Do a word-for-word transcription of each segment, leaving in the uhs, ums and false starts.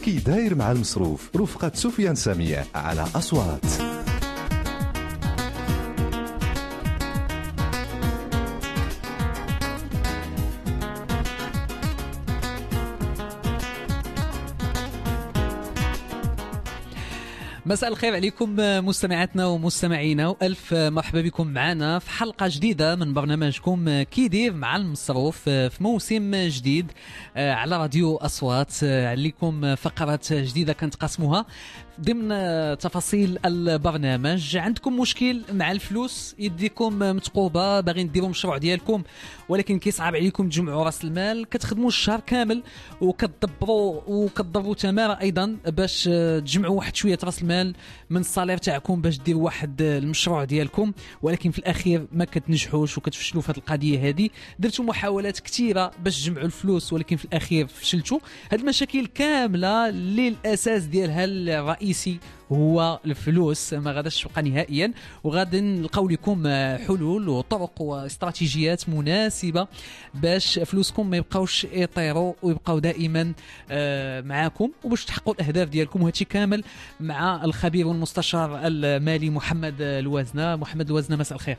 كي داير مع المصروف رفقة سفيان سامية على أصوات. مساء الخير عليكم مستمعاتنا ومستمعينا، وألف مرحبا بكم معنا في حلقة جديدة من برنامجكم كي دير مع المصروف في موسم جديد على راديو أصوات. عليكم فقرات جديدة كنتقاسموها ضمن تفاصيل البرنامج. عندكم مشكل مع الفلوس، يديكم متقوبة، باغيين ديروا مشروع ديالكم ولكن كيصعب عليكم تجمعوا راس المال، كتخدموا الشهر كامل وكتدبروا وكتضربوا تماره ايضا باش تجمعوا واحد شويه راس المال من الصالير تاعكم باش ديروا واحد المشروع ديالكم، ولكن في الاخير ما كتنجحوش وكتفشلوا في هذه القضيه هذه. درتوا محاولات كثيره باش تجمعوا الفلوس ولكن في الاخير فشلتوا. هذه المشاكل كامله اللي الاساس ديالها الرئيسي هو الفلوس، ما غاداش تبقى نهائيا، وغادي نلقاو لكم حلول وطرق واستراتيجيات مناسبه باش فلوسكم ما يبقاوش يطيروا ويبقاو دائما معاكم وباش تحققوا الاهداف ديالكم. وهادشي كامل مع الخبير والمستشار المالي محمد الوازنه. محمد الوازنه، مساء الخير.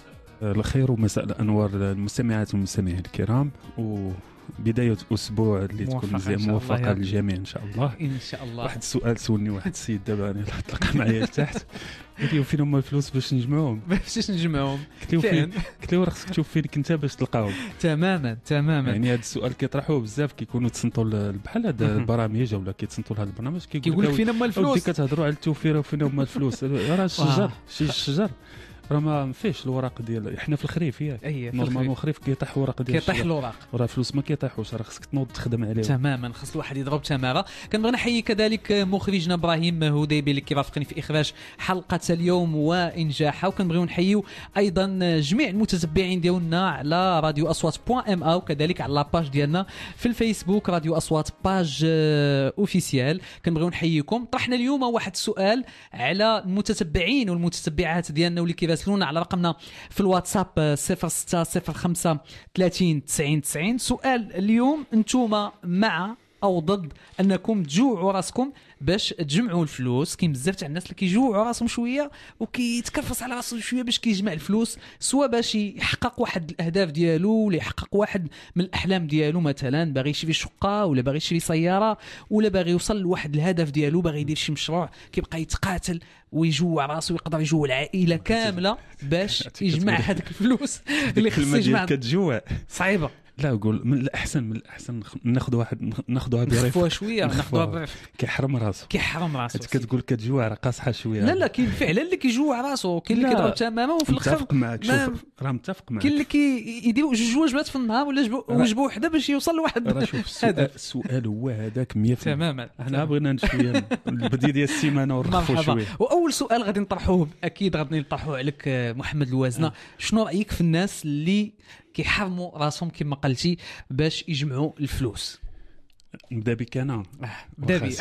الخير ومساء الانوار المستمعات والمستمعين الكرام، و بداية أسبوع اللي تكون مزيان موفقة للجميع إن شاء الله. إن شاء الله. واحد السؤال سولني واحد السيد دابا أنا طلق معايا تحت، قال لي فين هما الفلوس باش نجمعهم؟ باش نجمعهم؟ قلت له فين؟ قلت له خصك تشوف فين كنت باش تلقاهم. تماما تماما. يعني هذا السؤال كيطرحوه بزاف، كيكونوا تصنتوا بحال هذا البرامج ولا كيتصنتوا لهذا البرنامج، كيقول لك فين هما الفلوس؟ كتهضروا على التوفير وفين هما الفلوس. راه الشجر شي الشجر راه ما فيش الوراق ديال احنا في الخريف ياك نورمالمون الخريف كيطيح الوراق ديال كيطيح الوراق، وراه فلوس ما كيطيحوش، راه خصك تنوض تخدم عليه تماما. خص الواحد يضرب تماره. كنبغي نحيي كذلك مخرجنا ابراهيم هديبي اللي كيرافقني في اخراج حلقه اليوم وانجاحها، وكنبغيو نحييو ايضا جميع المتتبعين ديالنا على راديو اصوات بوان ام او، وكذلك على لاباج ديالنا في الفيسبوك راديو اصوات باج اوفيسيال. كنبغيو نحييكم. طرحنا اليوم واحد السؤال على المتتبعين والمتتبعات ديالنا واللي كيراسلونا على رقمنا في الواتساب صفر ستة صفر خمسة ثلاثين تسعين تسعين. سؤال اليوم: انتوما مع او ضد انكم تجوعوا راسكم باش تجمعوا الفلوس؟ كاين بزاف تاع الناس اللي كيجوعوا راسهم شويه وكيتكرفص على راسه شويه باش كيجمع الفلوس، سواء باش يحقق واحد الاهداف ديالو ولا يحقق واحد من الاحلام ديالو، مثلا باغي يشري شقه ولا باغي يشري سياره ولا باغي يوصل لواحد الهدف ديالو، باغي يدير شي مشروع، كيبقى يتقاتل ويجوع راسه ويقدر يجوع العائله كامله باش يجمع هذيك الفلوس اللي خصو يجمع. كتجوع صعيبه. لا أقول من الأحسن من الأحسن ناخذ واحد ناخذوها برفق، نخفوها شوية، ناخذوها برفق. كيحرم راسه كيحرم راسه. كتقول كتجوع راه قاصحة شوية. لا لا، كاين فعلا اللي كيجوع راسه، كاين اللي كيضرب تماما وفي الآخر متفق معك. شوف راه متفق معك. كاين اللي كيديروا جوج وجبات في النهار ولا وجبة وحدة باش يوصل لواحد. راه شوف السؤال, السؤال هو هذاك مية بالمية تماما. احنا بغينا شويه البدايه ديال السيمانه ونرخفوا شويه. واول سؤال غادي نطرحوه اكيد غادي نطرحوه عليك محمد الوازنه، شنو رايك في الناس اللي كيحرموا راسهم كما قلتي باش يجمعوا الفلوس؟ نبدا بك انا. نبدا بي.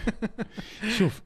شوف،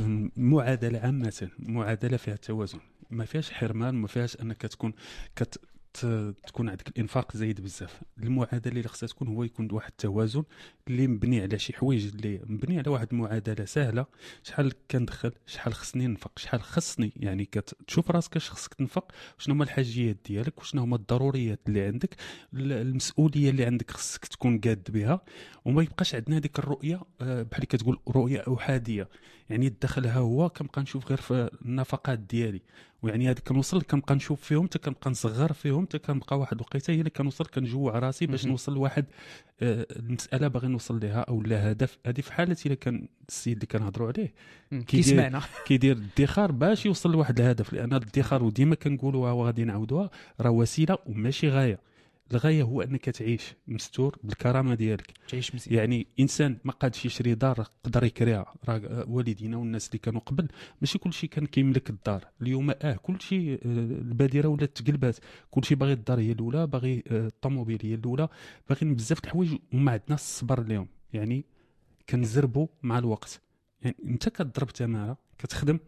معادله عامه، معادله فيها توازن، ما فيهاش حرمان، ما فيهاش انك تكون كت تكون عندك الانفاق زايد بزاف. المعادله اللي خصها تكون هو يكون واحد التوازن اللي مبني على شي حوايج، اللي مبني على واحد المعادله سهله. شحال كندخل، شحال خصني ننفق، شحال خصني، يعني كتشوف راسك اش خصك تنفق، شنو هما الحاجيات ديالك وشنو هما الضروريات اللي عندك، المسؤوليه اللي عندك خصك تكون قاد بها، وما يبقاش عندنا هذيك الرؤيه بحال كتقول رؤيه احاديه، يعني الدخل ها هو كنبقى نشوف غير في النفقات ديالي، ويعني هذيك كنوصل كنبقى نشوف فيهم حتى كنبقى نصغر فيهم حتى كنبقى واحد الوقيته هي اللي كنوصل كنجوع راسي باش نوصل لواحد آه المساله باغي نوصل لها او لا هدف. هذه في حاله الا كان السيد اللي كنهضروا عليه كيسمعنا كيدير الادخار باش يوصل لواحد الهدف، لان الادخار وديما كنقولوها وغادي نعاودوها راه وسيله وماشي غايه. الغايه هو انك تعيش مستور بالكرامه ديالك، تعيش مزيان. يعني انسان ما قادش يشري دار قدر يكريها. راه والدينا والناس اللي كانوا قبل ماشي كل شيء كان كيملك الدار. اليوم اه كل شيء البادره ولات تقلبات، كل شيء باغي الدار هي الاولى، باغي الطوموبيل هي الاولى، باغيين بزاف د الحوايج وما عندناش الصبر اليوم. يعني كنزربوا مع الوقت، يعني انت كتضرب تماره كتخدم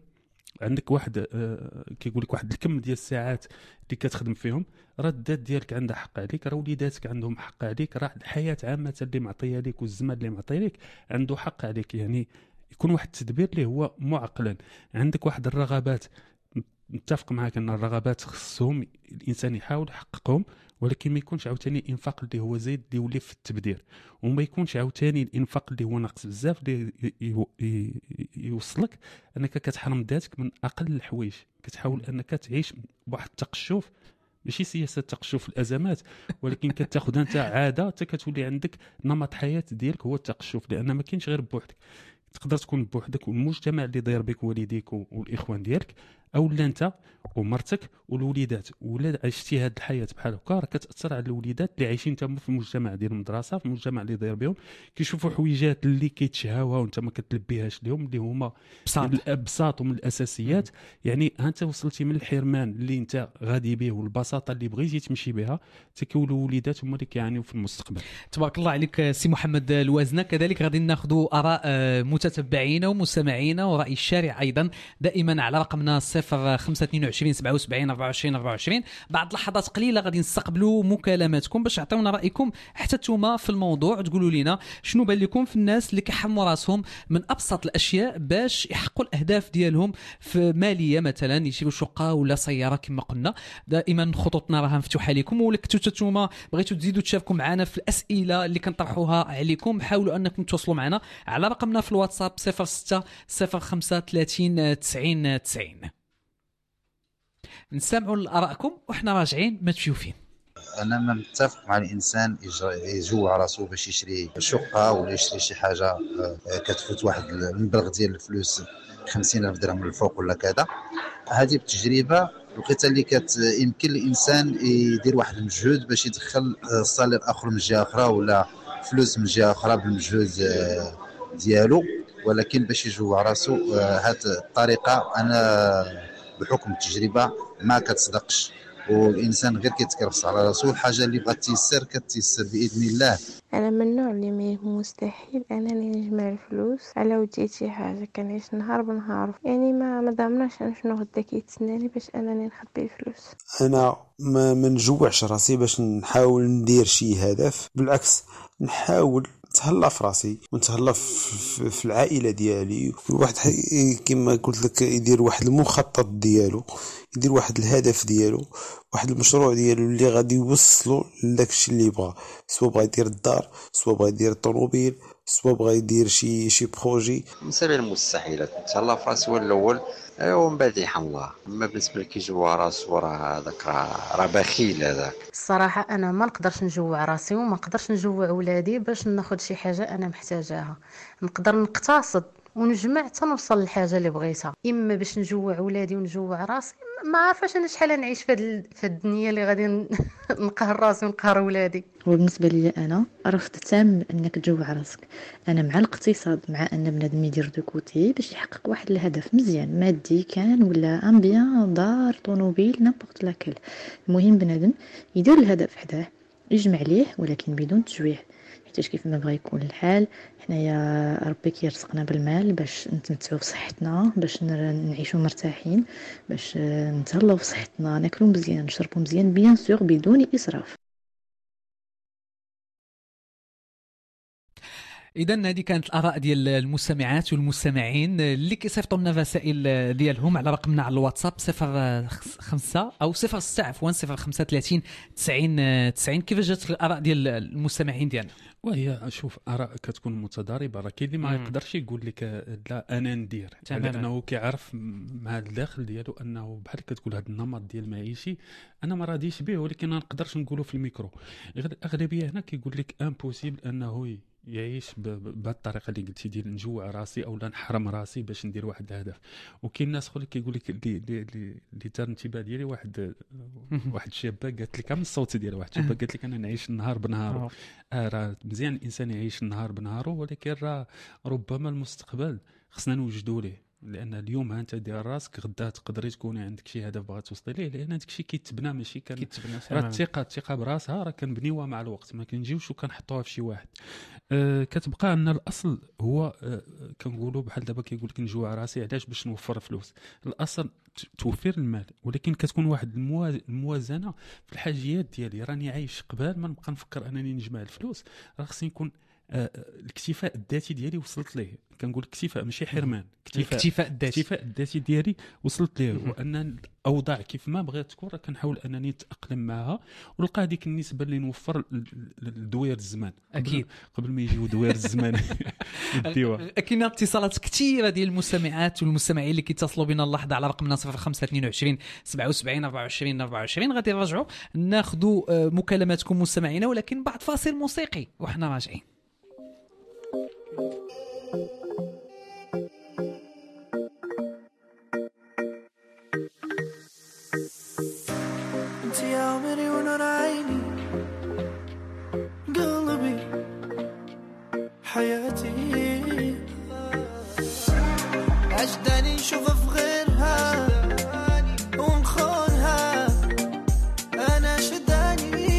عندك واحد آه كيقول لك واحد الكم ديال الساعات اللي كتخدم فيهم، راه الذات ديالك عندها حق عليك، راه وليداتك عندهم حق عليك، راه الحياه عامه اللي معطيه لك والزمان اللي معطيه لك عنده حق عليك. يعني يكون واحد التدبير اللي هو معقلا. عندك واحد الرغبات، متفق معك ان الرغبات خصهم الانسان يحاول يحققهم، ولكن ما يكونش عاوتاني الانفاق اللي هو زايد اللي يولي في التبذير، وما يكونش عاوتاني الانفاق اللي هو ناقص بزاف اللي يوصلك انك كتحرم ذاتك من اقل الحوايج. كتحاول انك تعيش بواحد التقشف، ماشي سياسه تقشف الازمات، ولكن كتاخذ انت عاده حتى كتولي عندك نمط حياه ديالك هو التقشف، لان ما كاينش غير بوحدك. تقدر تكون بوحدك والمجتمع اللي داير بك والديك والاخوان ديالك، او لا انت ومرتك والوليدات. ولا عشتي هذه الحياه بحال هكا راه كتاثر على الوليدات اللي عايشين تما في المجتمع ديال المدرسه، في المجتمع اللي داير بهم، كيشوفوا حويجات اللي كيتشهاوها وانت ما كتلبيهاش لهم، اللي هما الابساط ومن الاساسيات. يعني انت وصلتي من الحرمان اللي انت غادي به والبساطه اللي بغيتي تمشي بها، تكونوا وليدات هما اللي كيعانيو في المستقبل. تبارك الله عليك سي محمد الوازنه. كذلك غادي ناخذوا اراء متتبعين ومستمعين وراي الشارع ايضا دائما على رقمنا صفر خمسة اثنين وعشرين سبعة وسبعين أربعة وعشرين أربعة وعشرين. بعد لحظات قليله غادي نستقبلوا مكالماتكم باش تعطيونا رايكم حتى نتوما في الموضوع، تقولوا لنا شنو بان لكم في الناس اللي كيحرموا راسهم من ابسط الاشياء باش يحققوا الاهداف ديالهم في ماليه، مثلا يشريوا شقه ولا سياره كما قلنا. دائما خطوطنا راها مفتوحه لكم، ولكن نتوما بغيتوا تزيدوا تشاركوا معنا في الاسئله اللي كنطرحوها عليكم، حاولوا انكم تواصلوا معنا على رقمنا في الواتساب صفر ستة صفر خمسة ثلاثين تسعين تسعين. نسمعوا لارائكم وحنا راجعين ما تمشيو فين. انا ما متفق مع الانسان يجوع راسو باش يشري شقه ولا يشري شي حاجه كتفوت واحد المبلغ ديال الفلوس خمسين ألف درهم للفوق ولا كذا. هذه بتجربه لقيت اللي كت يمكن الانسان يدير واحد المجهود باش يدخل صالير اخر من جهه اخرى ولا فلوس من جهه اخرى بالمجهود ديالو، ولكن باش يجوع راسو هذه الطريقه انا بحكم التجربه ما كتصدقش، والانسان غير كيتكرفس على راسو. الحاجه اللي بغات تيسر كتيسر باذن الله. انا من النوع اللي ما مستحيل انني نجمع الفلوس على ودي شي حاجه، كنعيش نهار بنهار، يعني ما ما ضامناش شنو غدا كيتسناني باش انني نخبي الفلوس. انا ما منجوعش راسي باش نحاول ندير شي هدف، بالعكس نحاول نتهلا في راسي ونتهلا في, في العائله ديالي. الواحد كما قلت لك يدير واحد المخطط ديالو، يدير واحد الهدف ديالو، واحد المشروع ديالو اللي غادي يوصلو لداكشي اللي بغا، سواء بغا يدير الدار، سواء بغا يدير الطوموبيل، سواء بغا يدير شي شي بروجي. من سبيل المستحيلات نتهلا في راسي هو الاول ومن بعد يرحم الله. اما بالنسبه لك يجوع راسو راه هذاك راه بخيل هذاك. الصراحه انا ما نقدرش نجوع راسي وما نقدرش نجوع ولادي باش ناخذ شي حاجه انا محتاجاها. نقدر نقتصد ونجمع حتى نوصل للحاجه اللي بغيتها، اما باش نجوع ولادي ونجوع راسي ما عارفاش انا شحال نعيش في هذه في الدنيا اللي غادي نقهر راسي ونقهر ولادي. وبالنسبه لي انا رفضت تام انك تجوع راسك. انا مع الاقتصاد، مع ان بنادم يدير دو كوتي باش يحقق واحد الهدف مزيان مادي كان ولا ان بيان دار طوموبيل نابورت لاكل. المهم بنادم يدير الهدف حداه يجمع ليه ولكن بدون تجويع، حيت كيف ما بغى يكون الحال حنايا ربي كيرزقنا بالمال باش نتمتعوا بصحتنا، باش نعيشوا مرتاحين، باش نتهلاو بصحتنا، ناكلوا مزيان، نشربوا مزيان، بيان سور بدون اسراف. إذن هذه كانت الآراء ديال المستمعات والمستمعين اللي كيصيفطوا لنا الرسائل ديالهم على رقمنا على الواتساب صفر خمسة أو صفر ستة عفوا صفر خمسة ثلاثين تسعين تسعين. كيف جات الآراء ديال المستمعين ديالنا؟ وهي شوف آراء كتكون متضاربة. راه كاين اللي ما يقدرش يقول لك لا أنا ندير، لأنه كيعرف مع الداخل ديالو أنه بحال كتقول هذا النمط ديال المعيشي أنا ما راضيش به، ولكن ما نقدرش نقوله في الميكرو. غير الأغلبية هنا كيقول لك امبوسيبل أنه يعيش بهذه الطريقه اللي قلتي ديال نجوع راسي او لا نحرم راسي باش ندير واحد الهدف. وكاين ناس اخرين كيقول لك اللي اللي اللي تار الانتباه ديالي واحد واحد شابه قالت لك من الصوت ديال واحد شابه قالت لك انا نعيش النهار بنهاره. آه راه مزيان الانسان يعيش النهار بنهاره، ولكن راه ربما المستقبل خصنا نوجدوا ليه، لان اليوم انت دير راسك غدا تقدري تكون عندك شي هدف باغا توصلي ليه، لان هذاك الشيء كيتبنى ماشي كان راه الثقه الثقه براسها راه كنبنيوها مع الوقت، ما كنجيوش وكنحطوها في شي واحد. أه كتبقى ان الاصل هو أه كنقولوا بحال دابا كيقول لك نجوع راسي علاش باش نوفر فلوس. الاصل توفير المال، ولكن كتكون واحد الموازنه في الحاجيات ديالي. راني عايش قبل ما نبقى نفكر انني نجمع الفلوس، راه خصني نكون أه الاكتفاء الذاتي ديالي وصلت ليه. كنقول اكتفاء ماشي حرمان، اكتفاء الاكتفاء الذاتي الاكتفاء الذاتي ديالي وصلت ليه، وان الاوضاع كيف ما بغيت تكون كنحاول انني نتاقلم معها ونلقى هذيك النسبه اللي نوفر لدوير الزمان. اكيد قبل ما يجيو دوير الزمان نديوها. كاين اتصالات كثيره ديال المستمعات والمستمعين اللي كيتصلوا بنا اللحظه على رقمنا صفر خمسة اثنين وعشرين سبعة وسبعين أربعة وعشرين أربعة وعشرين. غادي نرجعوا ناخذوا مكالماتكم مستمعينا، ولكن بعد فاصل موسيقي وحنا راجعين. انت يا عمري ونور عيني قلبي حياتي، عجباني نشوفها في غيرها ونخونها، انا شداني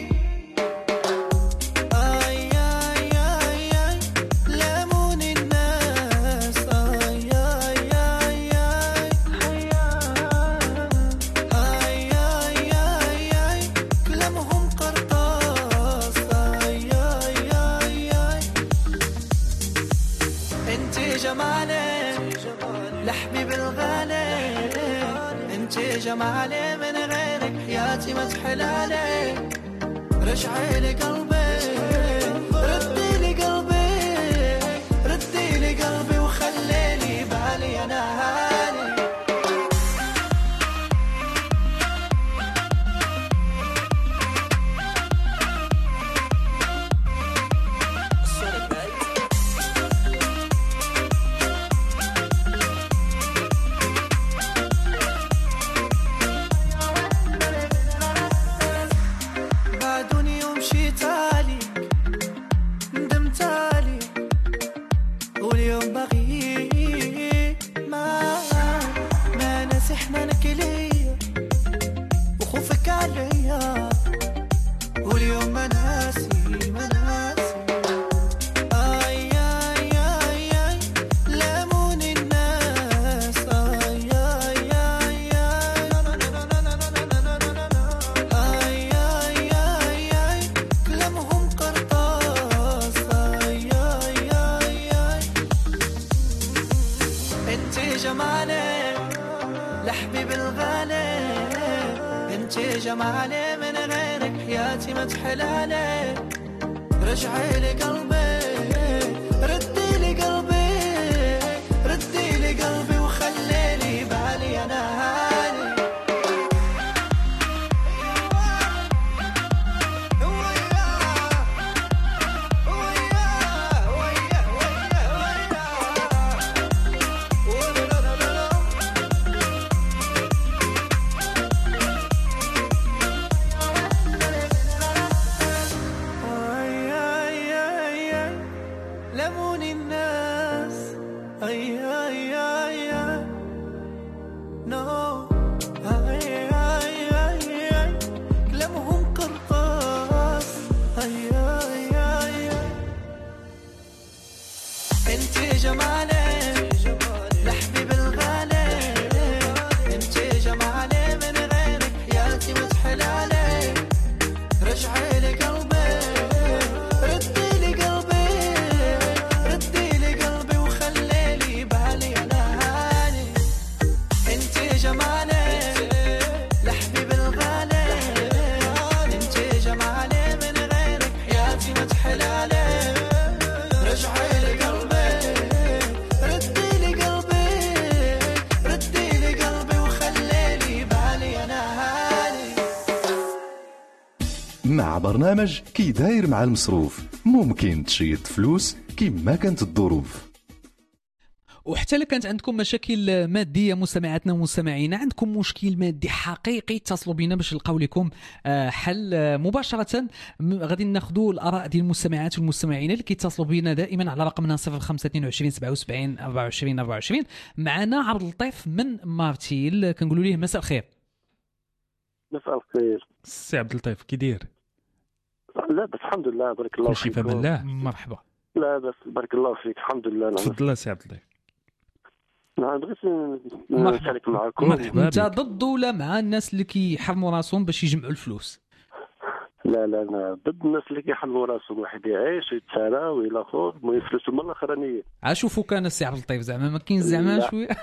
اي اي اي اي لمون الناس اي اي اي اي اي اي اي كلامهم قرطاس اي اي اي اي انت جمالي لحبيب الغالي، انت جمالي من غيرك حياتي ما تحلالي، رجعي لي قلبي ردي لي قلبي ردي لي قلبي وخلي لي بالي انا هاني. جمالي من غيرك حياتي ما تحلالي، رجعي لي قلبي ردي لي قلبي ردي لي قلبي وخلي لي بالي انا هاني. مع برنامج كي داير مع المصروف ممكن تشيد فلوس كيما كانت الظروف. وحتى لو كانت عندكم مشاكل ماديه مستمعاتنا ومستمعينا، عندكم مشكل مادي حقيقي، اتصلوا بنا باش نلقاو لكم حل مباشره. غادي ناخذوا الاراء ديال المستمعات والمستمعين اللي كيتصلوا بنا دائما على رقمنا صفر خمسة اثنين وعشرين سبعة وسبعين أربعة وعشرين أربعة وعشرين. معنا عبد اللطيف من مارتيل، كنقولوا ليه مساء الخير. مساء الخير سي عبد اللطيف، كي داير؟ لا بس الحمد لله بارك الله كلشي فيك. فما الله. مرحبا. لا بس بارك الله فيك الحمد لله. تفضل سي عبد اللطيف. نعم بغيت مرحبا. نشارك معكم. مرحبا انت بك. ضد ولا مع الناس اللي كيحرموا راسهم باش يجمعوا الفلوس؟ لا لا انا ضد الناس اللي كيحلموا راسهم واحد يعيش ويتسالى ويلا خذ المهم فلوسهم من الاخرانيه. عاشوفوا كان السي عبد اللطيف زعما ما كاين زعما لا. شويه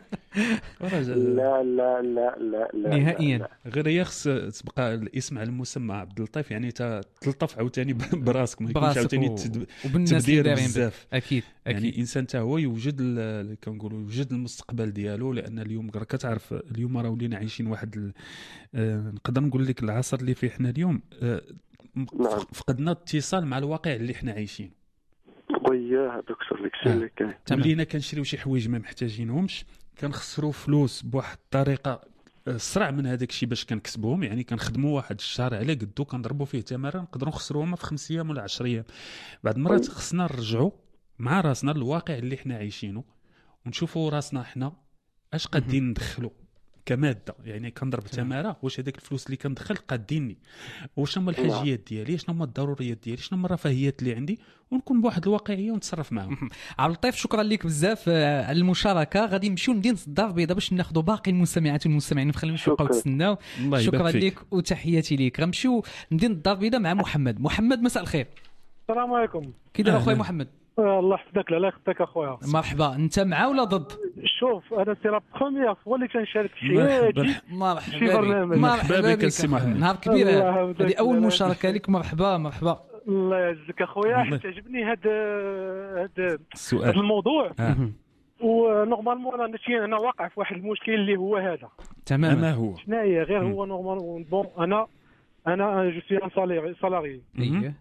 لا لا لا لا لا نهائيا. لا. غير هي خص تبقى الاسم على المسمى عبد اللطيف، يعني تلطف عاوتاني براسك، ما يكونش براسك عاوتاني و- تد- وبالناس اللي تبدير دايرين بزاف. اكيد اكيد. يعني الانسان حتى هو يوجد ال- كنقولوا يوجد المستقبل ديالو، لان اليوم راه كتعرف اليوم راه ولينا عايشين واحد ال- آه، نقدر نقول لك العصر اللي فيه حنا اليوم آه، م- نعم. فقدنا اتصال مع الواقع اللي حنا عايشين. وياه دكتور داك الشيء اللي كاين. تمام. ولينا كنشريو شي حوايج ما محتاجينهمش، كنخسروا فلوس بواحد الطريقه اسرع من هذاك الشيء باش كنكسبوهم. يعني كنخدموا واحد الشهر على قدو كنضربوا فيه تماره نقدروا نخسروهم في خمس ايام ولا عشر ايام. بعد المرات خصنا نرجعوا مع راسنا للواقع اللي حنا عايشينه ونشوفوا راسنا حنا اش قادين ندخلوا كماده. يعني كنضرب تماره واش هذاك الفلوس اللي كندخل قاديني، واش هما الحاجيات ديالي، شنو هما الضروريات ديالي، شنو هما الرفاهيات اللي عندي، ونكون بواحد الواقعيه ونتصرف معهم. عبد اللطيف شكرا لك بزاف آه، على المشاركه. غادي نمشيو لمدينه الدار البيضاء باش ناخذوا باقي المستمعات والمستمعين، ما نخليهمش يبقاو شكرا. يتسناو. الله شكرا يبارك فيك. لك وتحياتي لك. غنمشيو لمدينه الدار البيضاء مع محمد. محمد مساء الخير. السلام عليكم. كي داير اخويا أهلاً. محمد؟ الله يحفظك لا يخطيك اخويا. مرحبا. انت مع ولا ضد؟ شوف انا سي لا بروميير فوا اللي كنشارك في مرحبا. حياتي مرحبا شي برنامج. بك. مرحبا بك السي محمد. نهار كبير الله هذا. يحفظك. هذه اول الله مشاركه لك. مرحبا مرحبا. الله يعزك اخويا. الله. حيت عجبني هذا هذا هذا السؤال الموضوع. آه. ونورمالمون انا نتي انا واقع في واحد المشكل اللي هو هذا. تماما. ما هو شناهي غير هو نورمال بون انا انا جو سوي ان سالاري سالاري اييه.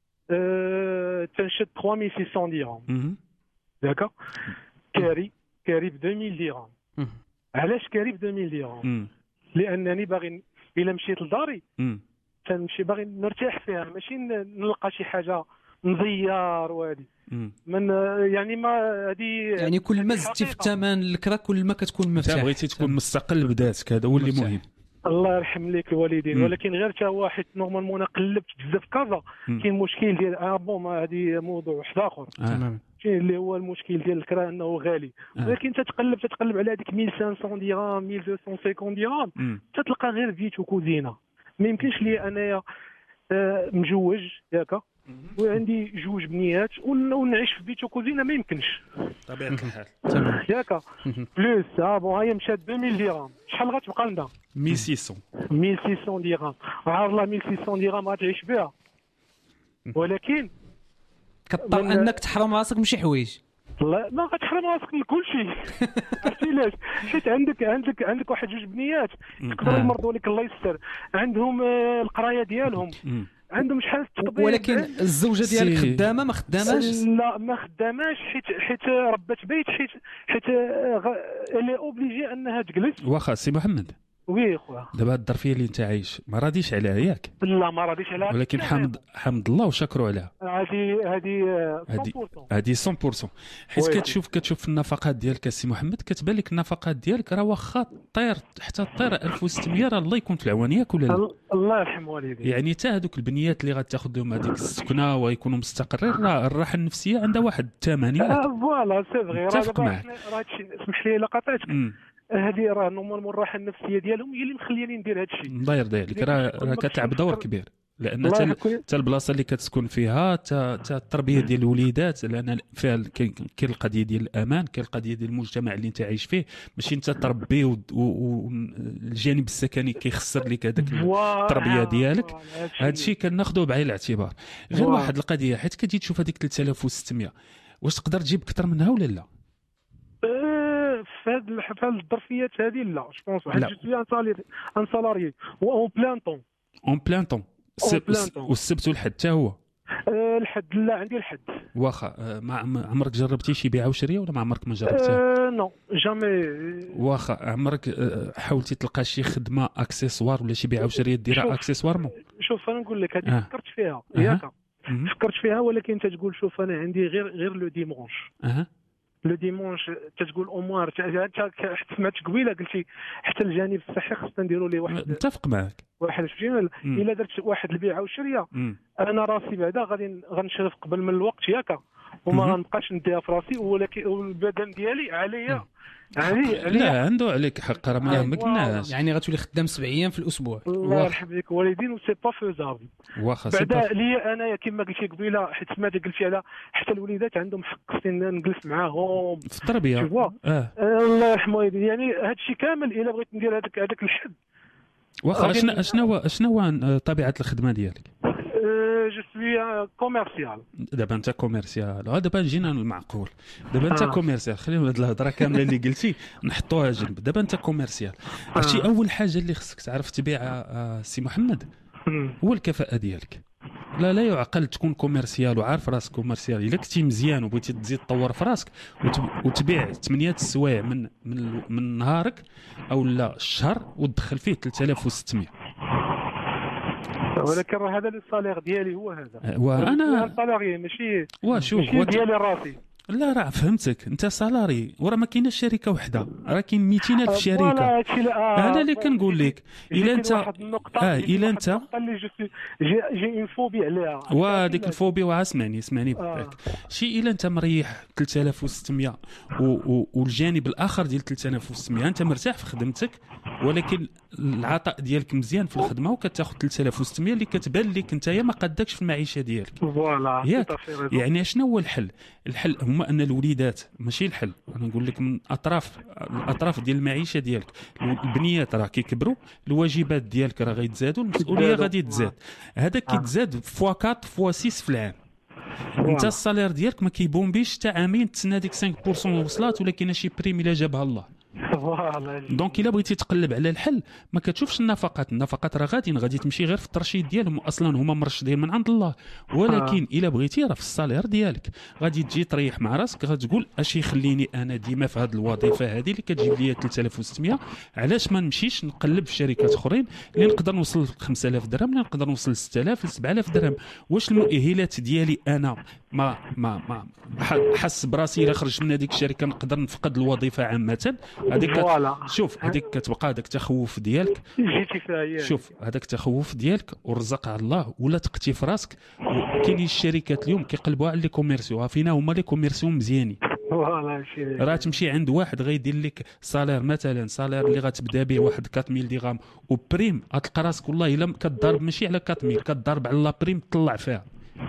أه تنشد ثلاثة آلاف وستمية درهم. مهم. داكا كاري كاري ب ألفين درهم. مهم. علاش كاري ب ألفين درهم؟ مم. لانني باغي الا مشيت لداري مم. تنمشي باغي نرتاح فيها، ماشي ن- نلقى شي حاجه نزيار وهادي مم. من يعني ما هذه يعني كل ما زدتي في الثمن الكرا كل ما كتكون انت مرتاح. بغيتي تكون مستقل بذاتك، هذا هو اللي مرتاح. مهم. الله يرحم ليك الوالدين. مم. ولكن غير تا واحد نورمالمون انا قلبت بزاف في كازا مم. كاين مشكل ديال اه بون ما هذه موضوع واحد اخر. آه. تماما. كاين اللي هو المشكل ديال الكرا انه غالي. آه. ولكن تتقلب تتقلب على هذيك ألف وخمسمية درهم ألف ومئتين وخمسين درهم مم. تتلقى غير فيت وكوزينه. ما يمكنش لي انايا آه، مجوج ياك وعندي جوج بنيات ون- ونعيش في بيت وكوزينه، ما يمكنش طبيعة الحال. تمام. ياك. بلوس ها بون هي مشات ألفين درهم، شحال غتبقى لنا؟ ألف وستمية. ألف وستمية درهم. عار الله ألف وستمية درهم غتعيش بها. ولكن كطر من- انك تحرم راسك من شي حوايج. لا ما غتحرم راسك من كل شيء. عرفتي علاش؟ حيت عندك عندك عندك واحد جوج بنيات يقدروا آه. يمرضوا لك الله يستر، عندهم آه، القرايه ديالهم، مم. عندهم شحال التطبيق. ولكن الزوجه ديالك سي- خدامه ما خداماش؟ لا ما خداماش حيت حيت ربات بيت، حيت حيت اللي اوبليجي انها تجلس. واخا سي محمد، وي خويا. دابا هاد الظرفيه اللي انت عايش ما راضيش عليها ياك، لا ما راضيش عليها. ولكن حمد حمد الله وشكروا عليها. هذه هذه هادي مية بالمية. هادي مية بالمية. حيت وي. كتشوف كتشوف النفقات ديالك السي محمد، كتبان لك النفقات ديالك راه واخا طير حتى طير ألف وستمية، راه الله يكون في العوان ياك ولا لا؟ الله يرحم والديك. يعني حتى هذوك البنيات اللي غتاخذ لهم هذيك السكنه ويكونوا مستقرين، راه الراحه النفسيه عندها واحد الثمن ياك. آه، فوالا سي فغي. متفق راه معك. راه هادشي اسمح لي الا قطعتك. مم. هذه راه نورمالمون الراحه النفسيه ديالهم هي اللي مخلياني ندير هذا الشيء. الله يرضي عليك، راه راه كتلعب دور كبير، لان الله حتى يحفظك. حتى البلاصه اللي كتسكن فيها حتى حتى التربيه ديال الوليدات، لان فيها ال- كاين كاين القضيه ديال الامان، كاين القضيه ديال المجتمع اللي انت عايش فيه، ماشي انت تربي والجانب السكني كيخسر لك هذاك التربيه ديالك. هذا الشيء كناخذوه بعين الاعتبار. غير فوالا. واحد القضيه، حيت كتجي تشوف هذيك ثلاثة آلاف وستمية، واش تقدر تجيب اكثر منها ولا لا؟ آه، في هذه الح- في هذه الظرفيات هذه لا جو بونس واحد لا. جو سوي ان سالاري ان سالاري اون بلان طون. اون بلان طون. بلان طون. والسبت والحد حتى هو آه، الحد لا عندي الحد. واخا. آه، ما عم- عمرك جربتي شي بيعه وشريه ولا ما عمرك ما جربتيها؟ آه، نو جامي. واخا عمرك آه، حاولتي تلقى شي خدمه اكسسوار ولا شي بيعه وشريه ديرها شوف. اكسسوار مو؟ شوف انا نقول لك آه. هذه فكرت فيها أها. ياك. مهم. فكرت فيها ولكن انت تقول شوف انا عندي غير غير لو ديمونش. اها. لو ديمونش تتقول اموار انت سمعت قبيله قلتي حتى الجانب الصحي خصنا نديروا ليه واحد. متفق معك. واحد فهمتيني الا درت واحد البيعه وشريه انا راسي بعدا غادي غنشرف قبل من الوقت ياك وما غنبقاش نديها في راسي ولكن البدن ديالي عليا علي علي لا عنده عليك حق راه ما يهمكناش يعني غتولي خدام سبع ايام في الاسبوع. الله يرحم بك والدين و سي با فوزابل واخا بعدا ليا انايا كما قلتي قبيله حيت ما قلتي على حتى الوليدات عندهم حق خصني نجلس معاهم في التربيه اه الله يرحمه يعني هادشي كامل الا بغيت ندير هذاك هذاك الحد. واخا شنو شنو شنو طبيعه الخدمه ديالك؟ جو سوي كوميرسيال. دابا انت كوميرسيال دابا جينا المعقول دابا انت كوميرسيال خلينا هاد الهضره كامله اللي قلتي نحطوها جنب. دابا انت كوميرسيال عرفتي اول حاجه اللي خصك تعرف تبيعها سي محمد هو الكفاءه ديالك. لا لا يعقل تكون كوميرسيال وعارف راسك كوميرسيال. الا كنتي مزيان وبغيتي تزيد تطور في راسك وتبيع ثمانية السوايع من من من نهارك او لا الشهر وتدخل فيه ثلاثة آلاف وستمية ولكن راه هذا الصالير ديالي هو هذا وانا صاليري ماشي واشوف ماشي ديالي راسي. لا راه فهمتك انت سالاري وراه ما كايناش شركه وحده راه كاين مئتين ألف شركه. انا اللي كنقول لك الا انت اه الا انت اللي جي جي اون فوبي عليها وهذيك الفوبيا واسمعني اسمعني بالك شي الا انت مريح ثلاثة آلاف وستمية والجانب الاخر ديال ثلاثة آلاف وستمية انت مرتاح في خدمتك ولكن العطاء ديالك مزيان في الخدمه وكتاخذ ثلاثة آلاف وستمية اللي كتبان لك انت ما قدكش في المعيشه ديالك. فوالا يعني شنو هو الحل؟ الحل هما ان الوليدات ماشي الحل. انا نقول لك من اطراف الاطراف ديال المعيشه ديالك البنيات راه كيكبروا الواجبات ديالك راه غيتزادوا المسؤوليه غادي تزاد. هذا كيتزاد فوا أربعة فوا ستة في العام. انت الصالير ديالك ما كيبومبيش حتى عامين تسنى ديك خمسة بالمية وصلات ولكن شي بريم الا جابها الله. دونك الا بغيتي تقلب على الحل ما كتشوفش النفقات. النفقات راه غادي غادي تمشي غير في الترشيد ديالهم اصلا هما مرشدين من عند الله. ولكن الا بغيتي راه في الصالير ديالك غادي تجي تريح مع راسك غتقول اش يخليني انا ديما في هذه الوظيفه هذه اللي كتجيب لي ثلاثة آلاف وستمية علاش ما نمشيش نقلب في شركات اخرين اللي نقدر نوصل ل خمسة آلاف درهم اللي نقدر نوصل ل ستة آلاف ل سبعة آلاف درهم. واش المؤهلات ديالي انا ما ما ما حس براسي الا خرجت من هذيك الشركه نقدر نفقد الوظيفه عامه. هذيك شوف هذيك كتبقى هذاك التخوف ديالك جيتي فيها. شوف هذاك التخوف ديالك والرزق على الله ولا تقتي في راسك. كاينين الشركات اليوم كيقلبوها على لي كوميرسيو فينا هما لي كوميرسيو مزيانين. راه تمشي عند واحد غيدير لك صالير مثلا صالير اللي غتبدا به واحد أربعة آلاف درهم وبريم غتلقى راسك والله الا كتضارب ماشي على أربعة آلاف كتضارب على لا بريم تطلع فيها.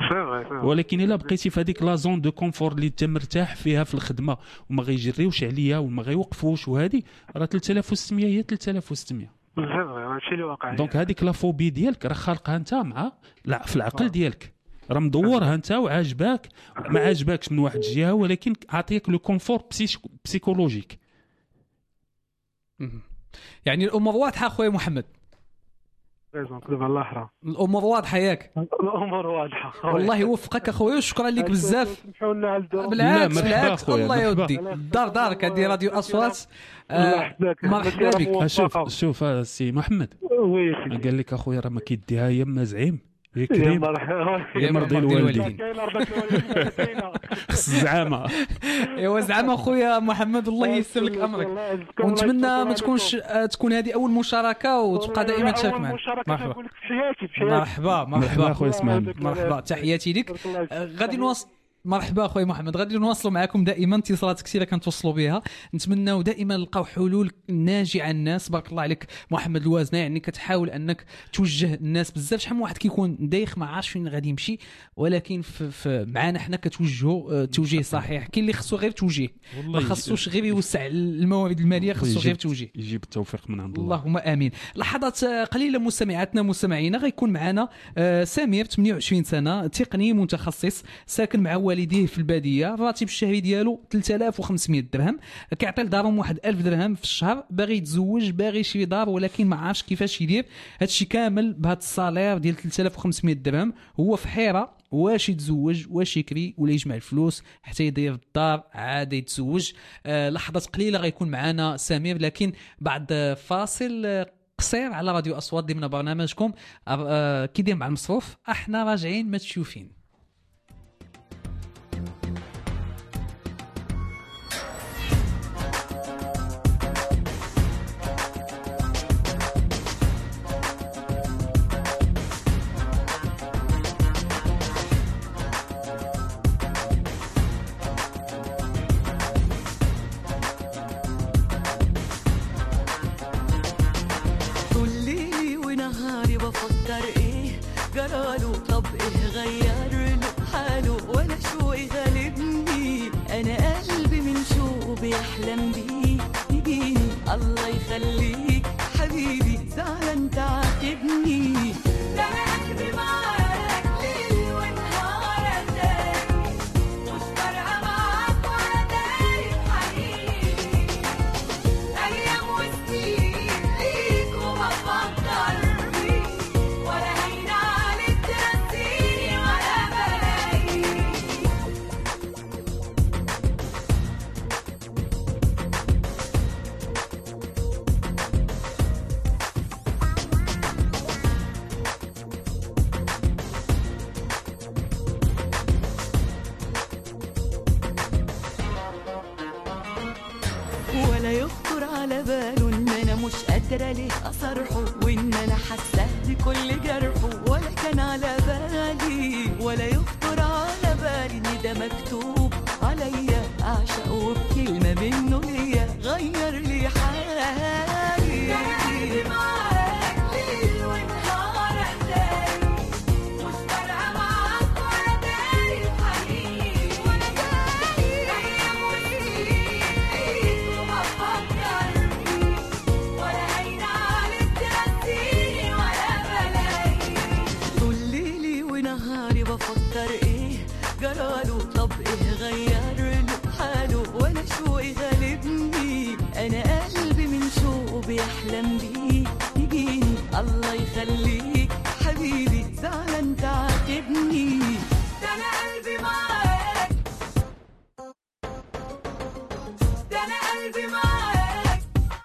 ولكن الا بقيتي في هذيك لا زون دو كونفور اللي انت مرتاح فيها في الخدمه وما غيجريوش عليا وما غيوقفوش وهذه راه ثلاثة آلاف وستمية هي ثلاثة آلاف وستمية. هادشي اللي واقع. دونك هذيك لا فوبي ديالك راه خالقها انت مع لا في العقل ديالك راه مدورها انت وعاجباك ما عاجباكش من واحد الجهه ولكن عطيك لو كونفور بسيكولوجيك. يعني الامور واضحه خويا محمد. الله يحرم الامور واضحه ياك. الامور واضحه والله يوفقك اخويا وشكرا لك بزاف. سمحونا على الدور. بالعكس بالعكس الله يودي الدار دارك هذه راديو اصوات. مرحبا بك. شوف شوف سي محمد قال لك اخويا راه ما كيديها يما زعيم يكرم يا مرضي الوالدين خص الزعامه. ايوا زعما اخويا محمد الله ييسر لك امرك ونتمنى ما تكونش تكون هذه اول مشاركه وتبقى دائما تشارك معنا. مرحبا مرحبا مرحبا اخويا اسماعيل مرحبا تحياتي لك. غادي نواصل. مرحبا اخويا محمد غادي نواصلوا معكم دائما اتصالات كثيره كنتوصلوا بها. نتمناو دائما نلقاو حلول ناجعه الناس. بارك الله عليك محمد الوازنه يعني كتحاول انك توجه الناس بزاف. شحال من واحد كيكون دايخ ما عارفش فين غادي يمشي ولكن في, في معنا حنا كتوجهوا توجيه صحيح. كاين اللي خصو غير توجيه ما خصوش غير يوسع الموارد الماليه خصو غير توجيه. يجيب التوفيق من عند الله اللهم امين. لحظات قليله مستمعاتنا مستمعينا غيكون معنا سمير ثمانية وعشرين سنه تقني متخصص ساكن مع والديه في الباديه. الراتب الشهري ديالو ثلاثة آلاف وخمسمية درهم كيعطي لدارهم واحد ألف درهم في الشهر. باغي يتزوج باغي يشري دار ولكن ما عارفش كيفاش يدير هادشي كامل بهذا الصالير ديال ثلاثة آلاف وخمسمية درهم. هو في حيره واش يتزوج واش يكري ولا يجمع الفلوس حتى يدير الدار عاد يتزوج. آه لحظات قليله غيكون معنا سمير لكن بعد فاصل قصير على راديو اصوات ضمن برنامجكم آه كي داير مع المصروف. احنا راجعين ما تشوفين. على باله ان انا مش قادرة ليه اصرحه، وان انا حاسة بكل جرحه، ولا كان على بالي ولا يخطر على بالي ان ده مكتوب عليا اعشقه بكلمة منه ليا غير لي حالي. معاك ليل ونهار احلامي، مش فارقة معاك ولا داري الحنين، وانا جاي ايام وسنين وما بفكر فيك، ولا هين عليك تنسيني ولا بلاقيك. طول ليلي ونهاري بفكر ايه جراله، طب ايه غير له حاله، وانا شوقي غالبني، انا قلبي من شوقه بيحلم بيه يجيني. الله يخليك حبيبي زعلان تعاتبني، ده انا قلبي معاك، ده انا قلبي معاك،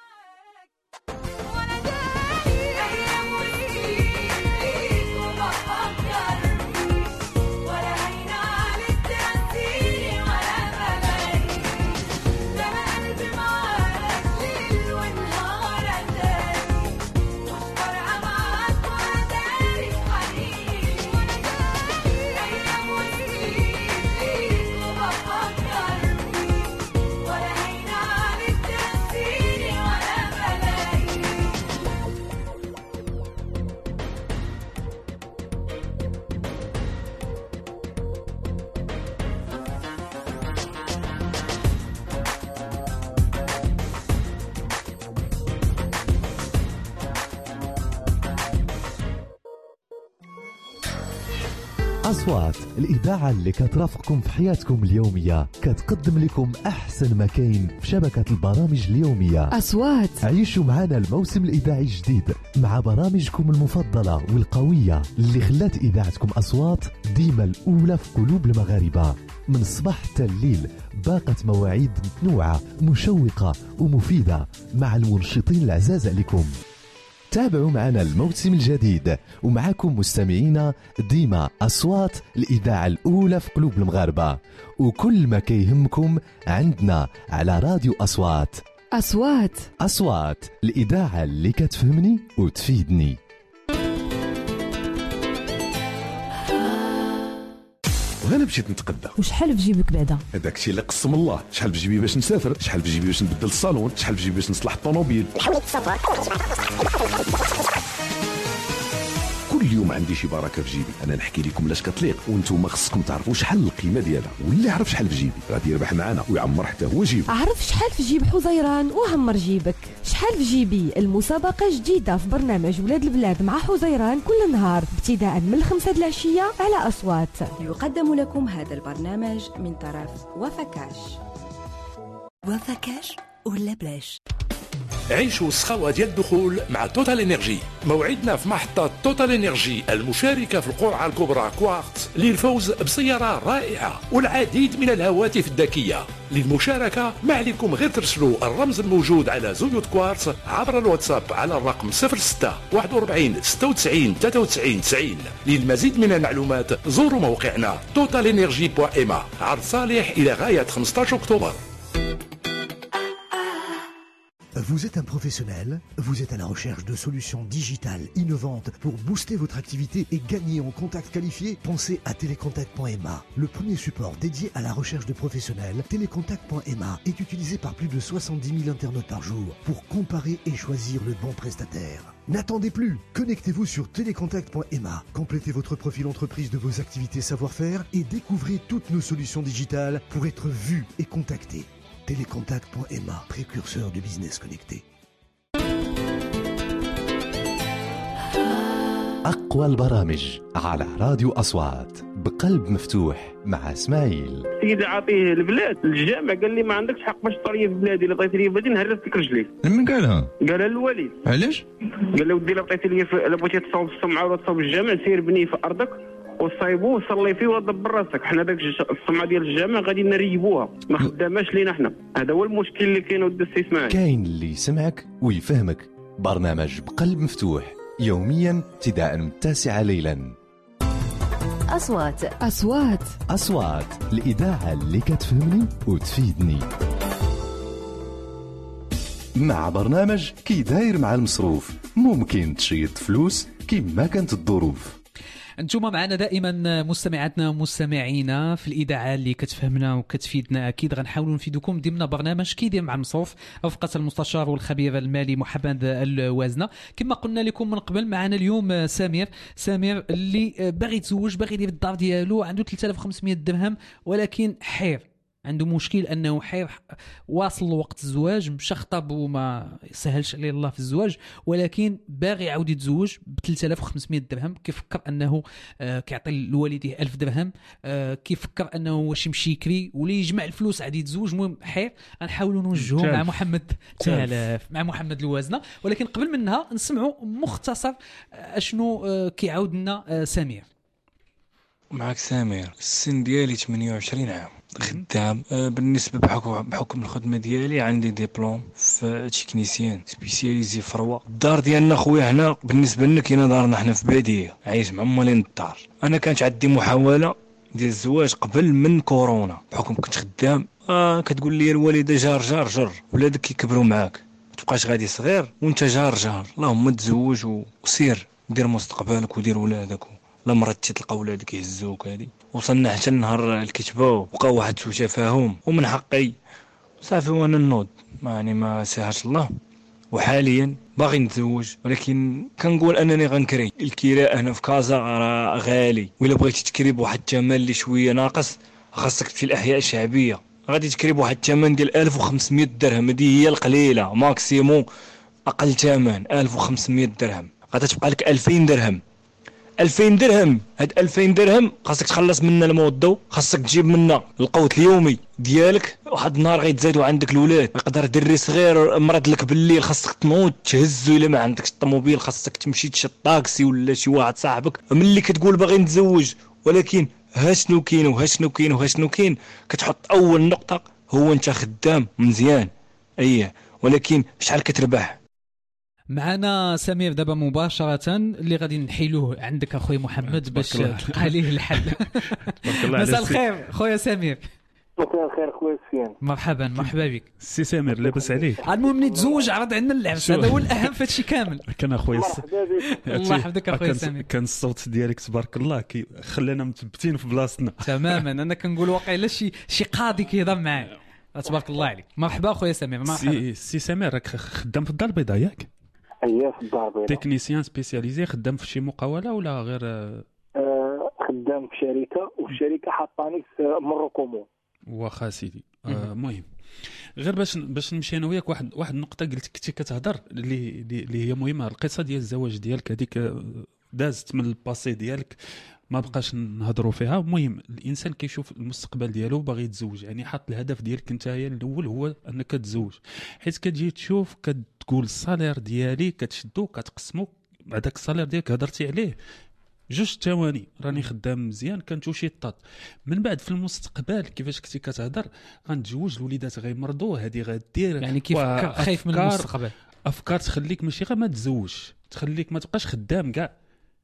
وانا جاي ايام وسنين وما بفكر فيك، ولا هين عليك تنسيني ولا بلاقيك. ده انا قلبي معاك ليل ونهار احلامي، مش فارقة معاك ولا داري الحنين، وانا جاي ايام وسنين وما بفكر فيك، ولا هين عليك تنسيني ولا بلاقيك. أصوات الإذاعة اللي كترافقكم في حياتكم اليومية، كتقدم لكم أحسن ما كاين في شبكة البرامج اليومية. أصوات عيشوا معنا الموسم الإذاعي الجديد مع برامجكم المفضلة والقوية اللي خلات إذاعتكم أصوات ديما الأولى في قلوب المغاربة. من الصباح حتى الليل باقة مواعيد متنوعة مشوقة ومفيدة مع المنشطين العزاز عليكم. تابعوا معنا الموسم الجديد ومعكم مستمعينا ديما أصوات الإذاعة الأولى في قلوب المغاربة، وكل ما كيهمكم عندنا على راديو أصوات. أصوات أصوات الإذاعة اللي كتفهمني وتفيدني. وانا مشيت نتقدى. وشحال في جيبك بعدا؟ هذاك الشيء اللي قسم الله. شحال في جيبي باش نسافر، شحال في جيبي باش نبدل الصالون، شحال في جيبي باش نصلح الطوموبيل. السفر كل يوم عندي شي بركه في جيبي. انا نحكي لكم لاش كتليق، وانتم خصكم تعرفوا شحال القيمه ديالها، واللي يعرف شحال في جيبي غادي يربح معنا ويعمر حتى هو جيبه. عرف شحال في جيب حزيران وعمر جيبك. شحال في جيبي المسابقه جديده في برنامج ولاد البلاد مع حزيران كل نهار ابتداء من الخمسة العشيه على أصوات. يقدم لكم هذا البرنامج من طرف وفكاش. وفكاش ولا بلاش. عيشوا السخاوة ديال الدخول مع توتال انرجي. موعدنا في محطة توتال انرجي المشاركة في القرعة الكبرى كوارتز للفوز بسيارة رائعة والعديد من الهواتف الذكية. للمشاركة ما عليكم غير ترسلوا الرمز الموجود على زيوت كوارتز عبر الواتساب على الرقم صفر ستة واحد وأربعين ستة وتسعين ثلاثة وتسعين تسعين. للمزيد من المعلومات زوروا موقعنا توتال انرجي بوان إما. عرض صالح إلى غاية خمسة عشر أكتوبر. Vous êtes un professionnel, vous êtes à la recherche de solutions digitales innovantes pour booster votre activité et gagner en contacts qualifiés. Pensez à télécontact point m a, le premier support dédié à la recherche de professionnels. télécontact point m a est utilisé par plus de soixante-dix mille internautes par jour pour comparer et choisir le bon prestataire. N'attendez plus, connectez-vous sur télécontact point m a, complétez votre profil entreprise de vos activités savoir-faire et découvrez toutes nos solutions digitales pour être vu et contacté. télécontact point m a, précurseur du business connecté. أقوى البرامج على راديو أصوات بقلب مفتوح مع اسماعيل. سيدي عاطيه البلاد الجامع قال لي ما عندكش حق باش تطري في بلادي، الا عطيتني بلادي نهرس لك رجلي. من قالها؟ قالها الوالي. علاش؟ قال له ودي الا عطيتي لي الا بغيتي تصاوب السمعه ولا تصاوب الجامع سير بني في ارضك وصايبوه وصلي فيه ودبر راسك. حنا داك السمعه ديال الجامع غادي نريبوها، ما خداماش لينا حنا. هذا هو المشكل اللي كاين ود السي اسماعيل. كاين اللي يسمعك ويفهمك. برنامج بقلب مفتوح يوميا ابتداء من التاسعة ليلا. أصوات أصوات أصوات الإذاعة اللي كتفهمني وتفيدني. مع برنامج كي داير مع المصروف ممكن تشيط فلوس كيما كانت الظروف. انتم معنا دائما مستمعاتنا ومستمعينا في الاذاعه اللي كتفهمنا وكتفيدنا. اكيد غنحاولوا نفيدكم ضمن برنامج كي داير مع المصروف رفقه المستشار والخبير المالي محمد الوازنه. كما قلنا لكم من قبل معنا اليوم سمير سمير اللي باغي يتزوج، باغي يدير الدار ديالو، عنده ثلاثة آلاف وخمسمائة درهم ولكن حير، عنده مشكل انه حير واصل وقت الزواج، مشى خطب وما سهلش عليه الله في الزواج، ولكن باغي يعاود يتزوج ب ثلاثة آلاف وخمسمائة درهم. كيفكر انه آه كيعطي لوالديه ألف درهم، آه كيفكر انه واش يمشي يكري ولا يجمع الفلوس عاد يتزوج. المهم حير غنحاولوا نوجهوا مع محمد تالاف مع محمد الوازنه. ولكن قبل منها نسمعوا مختصر اشنو آه كيعاود لنا آه سمير. معك سمير، السن ديالي ثمانية وعشرين عام، خدام. بالنسبه بحكم بحكم الخدمه ديالي عندي ديبلوم في تكنيسيان سبيسياليزي في روا. الدار ديالنا خويا هنا بالنسبه لنا كاينه دارنا حنا في باديه عايش مع مالين الدار. انا كانت عندي محاوله ديال الزواج قبل من كورونا بحكم كنت خدام. آه كتقول لي الوالده جار جار جر، ولادك كيكبروا معاك ما تبقاش غادي صغير وانت جار جار، اللهم تزوج وسير دير مستقبلك ودير ولادك، لا مرات تلقى ولادك يهزوك. هذه وصلنا حتى النهار الكتبه وبقى واحد سوء تفاهم ومن حقي صافي وانا النوض يعني ما ساهاش الله. وحاليا باغي نتزوج ولكن كنقول انني غنكري. الكراء هنا في كازا راه غالي، ولا بغيتي تكري بواحد الثمن اللي شويه ناقص خاصك تمشي الاحياء الشعبيه، غادي تكري بواحد الثمن ديال ألف وخمسمائة درهم. هذه هي القليله، ماكسيموم اقل ثمن ألف وخمسمائة درهم. غادي تبقى لك ألفين درهم. ألفين درهم، هاد ألفين درهم خاصك تخلص منا الموظف، خاصك تجيب منا القوت اليومي ديالك. واحد النهار غيتزادوا عندك الاولاد، يقدر دري صغير مرض لك بالليل خاصك تنوض تهزو، الا ما عندكش الطوموبيل خاصك تمشي تشد طاكسي ولا شي واحد صاحبك. ملي كتقول باغي نتزوج ولكن ها شنو كاين وها شنو كاين وها شنو كاين، كتحط اول نقطه هو انت خدام مزيان اييه، ولكن شحال كتربح. معنا سمير دابا مباشرة اللي غادي نحيلوه عندك اخويا محمد باش تلقى ليه الحل. مساء الخير خويا سمير. مساء الخير خويا سفيان. مرحبا مرحبا بك سي سمير، لاباس عليك؟ المهم ملي تزوج عرض عندنا العرس، هذا هو الاهم في هادشي كامل. كان اخويا مرحبا بك. الله يحفظك اخويا سمير. كان الصوت ديالك تبارك الله كي خلانا مثبتين في بلاصتنا تماما. انا كنقول واقيلا شي شي قاضي كيهضر معايا. تبارك الله عليك. مرحبا خويا سمير. مرحبا سي, سي سمير، راك خدام في الدار البيضاء ياك؟ اييه في الدار البيضاء. تكنيسيان سبيسياليزي، خدام في شي مقاوله ولا غير؟ آه خدام في شركه، وفي شركه حطاني في مروكومون. واخا سيدي. المهم آه غير باش باش نمشي انا وياك واحد واحد النقطه قلت كنتي كتهضر اللي اللي هي مهمه. القصه ديال الزواج ديالك هذيك دازت من الباسي ديالك، ما بقاش نهضروا فيها. المهم الانسان كيشوف المستقبل ديالو باغي يتزوج، يعني حاط الهدف ديالك انت هي الاول هو انك تتزوج، حيت كتجي تشوف كتقول الصالير ديالي كتشدو كتقسمو، هذاك الصالير ديالك هضرتي عليه جوج ثواني راني خدام مزيان كنتوشي الطاط. من بعد في المستقبل كيفاش كنتي كتهضر غنتزوج الوليدات غيمرضوا، هذه غدير يعني كيف خايف من المستقبل. افكار تخليك ماشي غير ما تزوجش، تخليك ما تبقاش خدام كاع.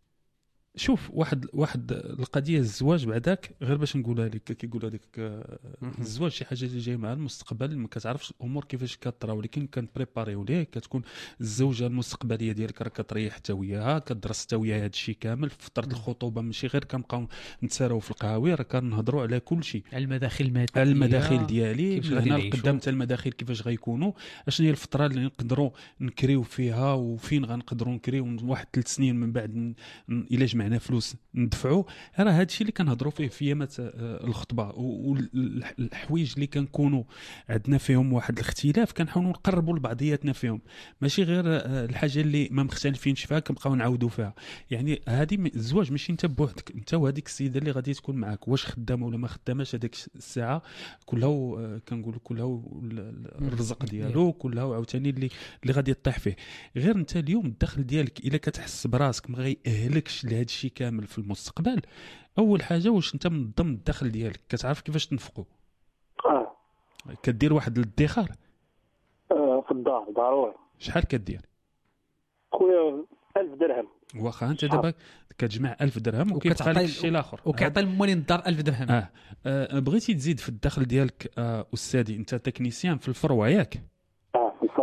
شوف واحد واحد القضيه الزواج بعداك غير باش نقولها لك، كيقولوا لك الزواج شي حاجه اللي جايه مع المستقبل، ما كتعرفش الامور كيفاش كطرا، ولكن كنبريباريو ليه. كتكون الزوجه المستقبليه ديالك راه كتريح حتى وياها، كدرس حتى وياها هذا الشيء كامل. في فتره الخطوبه ماشي غير كنبقاو نتساراو في القهاوي، راه كنهضروا على كل شيء، على المداخل الماديه، على المداخل ديالي هنا قدام حتى المداخل كيفاش غيكونوا، اشنو هي الفتره اللي نقدروا نكريو فيها وفين غنقدروا نكريو واحد ثلاث سنين من بعد الا جمعنا فلوس ندفعوا. راه هذا الشيء اللي كنهضروا فيه في ايامات الخطبه، والحوايج اللي كنكونوا عندنا فيهم واحد الاختلاف كنحاولوا نقربوا لبعضياتنا فيهم، ماشي غير الحاجه اللي ما مختلفينش فيها كنبقاو نعاودوا فيها. يعني هذه الزواج ماشي انت بوحدك، انت وهذيك السيده اللي غادي تكون معك، واش خدامه ولا ما خداماش هذيك الساعه كلها كنقولوا كلها الرزق ديالو، كلها عاوتاني اللي اللي غادي يطيح فيه. غير انت اليوم الدخل ديالك الا كتحس براسك ما غيأهلكش لهذا الشيء كامل في المستقبل، اول حاجه واش انت منظم الدخل ديالك، كتعرف كيفاش تنفقوا؟ اه كدير واحد الادخار اه في الدار ضروري. شحال كدير خويا؟ ألف درهم. واخا انت دابا كتجمع ألف درهم وكيبقى لك الشيء الاخر وكيعطي المولين الدار ألف درهم. آه. اه بغيتي تزيد في الدخل ديالك. آه استاذي انت تكنيسيان في الفروه ياك؟ اه في الفروه.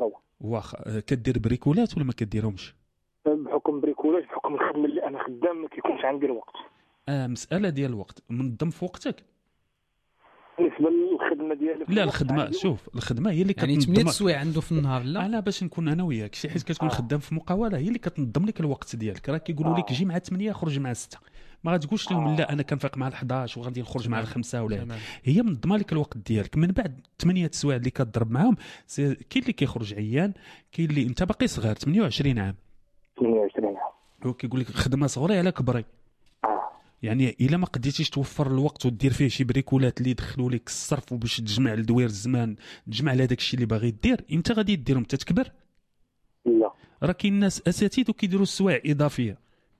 واخا كدير بريكولات ولا ما كديرهمش؟ بحكم بريكولات، بحكم الخدمه اللي انا خدام ما كيكونش عندي الوقت. اه مساله ديال الوقت، منظم في وقتك بالنسبه للخدمه ديالي. لا الخدمه شوف الخدمه هي اللي كتنظم يعني ثمانية سوايع عنده في النهار. لا على باش نكون انا وياك شي حيت كتكون آه. خدام في مقاوله هي اللي كتنظم لك الوقت ديالك. راه كيقولوا لك جي مع ثمانية خرج مع ستة، ما غاتقولش لهم آه. لا انا كنفيق مع الحداش وغادي نخرج مع الخمسة ولا. هي منظمه لك الوقت ديالك. من بعد ثمانية سوايع اللي كتضرب معاهم كاين اللي كيخرج عيان، كاين اللي انت باقي صغير ثمانية وعشرين عام ثمانية وعشرين عام هو كيقول لك خدمه صغيره على كبري. يعني الا ما قديتيش توفر الوقت ودير فيه شي بريكولات اللي يدخلوا لك الصرف وباش تجمع لدوير الزمان، تجمع لهداك الشيء اللي باغي دير، امتى غادي ديرهم تتكبر؟ لا راه كاين ناس اساتذه وكيديروا السوايع اضافيه.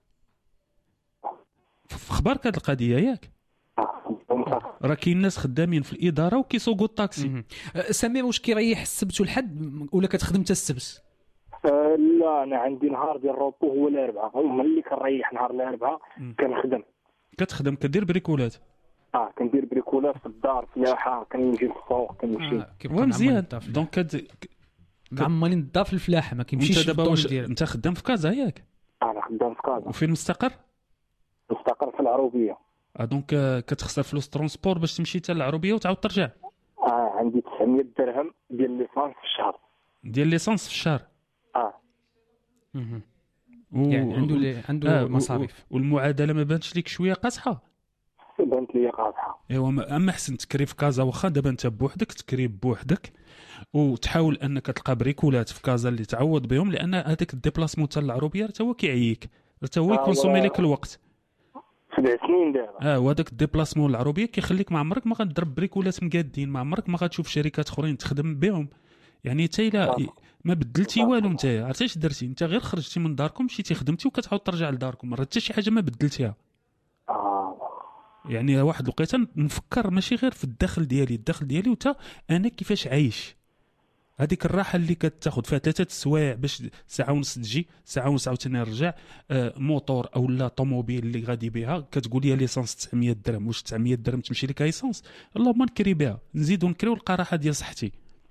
في خبارك هذه القضيه ياك؟ راه كاين ناس خدامين في الاداره وكيسوقوا الطاكسي. سامي واش كيريح السبت والحد ولا كتخدم حتى السبت؟ أه لا انا عندي نهار ديال الروبو هو الاربعاء، ملي كنريح نهار الاربعاء كنخدم. كتخدم كدير بريكولات؟ اه كندير بريكولات في الدار فلاحه، كنجي للسوق كنمشي. آه. مزيان دونك كد معملين الدار في الفلاحه ما كيمشيش. انت دابا واش انت خدام في كازا ياك؟ انا خدام في كازا. وفين مستقر؟ مستقر في العروبيه. اه دونك كتخسر فلوس ترونسبور باش تمشي حتى للعروبيه وتعاود ترجع؟ اه عندي تسعمية درهم ديال ليسانس في الشهر. ديال ليسانس في الشهر؟ اه اها و... يعني عنده لي... عنده آه مصاريف. والمعادله ما بانتش ليك شويه قاصحه؟ بانت لي قاصحه. ايوا اما حسن تكري في كازا، واخا دابا انت بوحدك تكري بوحدك وتحاول انك تلقى بريكولات في كازا اللي تعوض بهم، لان هذاك الديبلاسمون تاع العروبيه حتى هو كيعييك، حتى هو يكونسومي لك الوقت. سبع سنين دابا. اه وهذاك الديبلاسمون العروبيه كيخليك ما عمرك ما غتضرب بريكولات مقادين، ما عمرك ما غتشوف شركات اخرين تخدم بهم. يعني حتى الا ما بدلتي والو، انت عرفتي اش درتي؟ انت غير خرجتي من داركم مشيتي خدمتي وكتعاود ترجع لداركم، راه حتى شي حاجه ما بدلتيها. اه يعني واحد الوقيته نفكر ماشي غير في الدخل ديالي، الدخل ديالي وتا انا كيفاش عايش. هذيك الراحه اللي كتاخذ فيها ثلاثه سوايع باش ساعه ونص تجي ساعه ونص عاوتاني نرجع، آه موطور او لا طوموبيل اللي غادي بها كتقول لي ليسانس تسعمية درهم، واش تسعمية درهم تمشي لك ايسانس؟ اللهم نكري بها نزيدو نكريو ونلقى راحه ديال صحتي.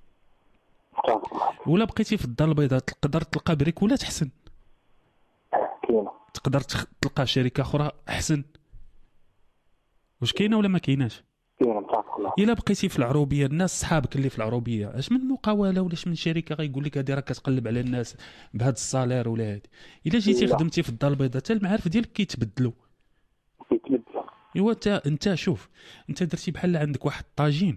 ولا بقيتي في الدار البيضاء تقدر تلقى بريكولات احسن، كاينه تقدر تلقى شركه اخرى احسن. واش كاينه ولا ما كايناش؟ كاينه متفق الله. الا بقيتي في العروبيه الناس صحابك اللي في العروبيه اش من مقاوله ولاش من شركه غيقول لك هذه راه كتقلب على الناس بهذا الصالير ولا هذه. الا جيتي خدمتي في الدار البيضاء حتى المعارف ديالك كيتبدلوا كيتبدلوا. ايوا انت انت شوف انت درتي بحال عندك واحد الطاجين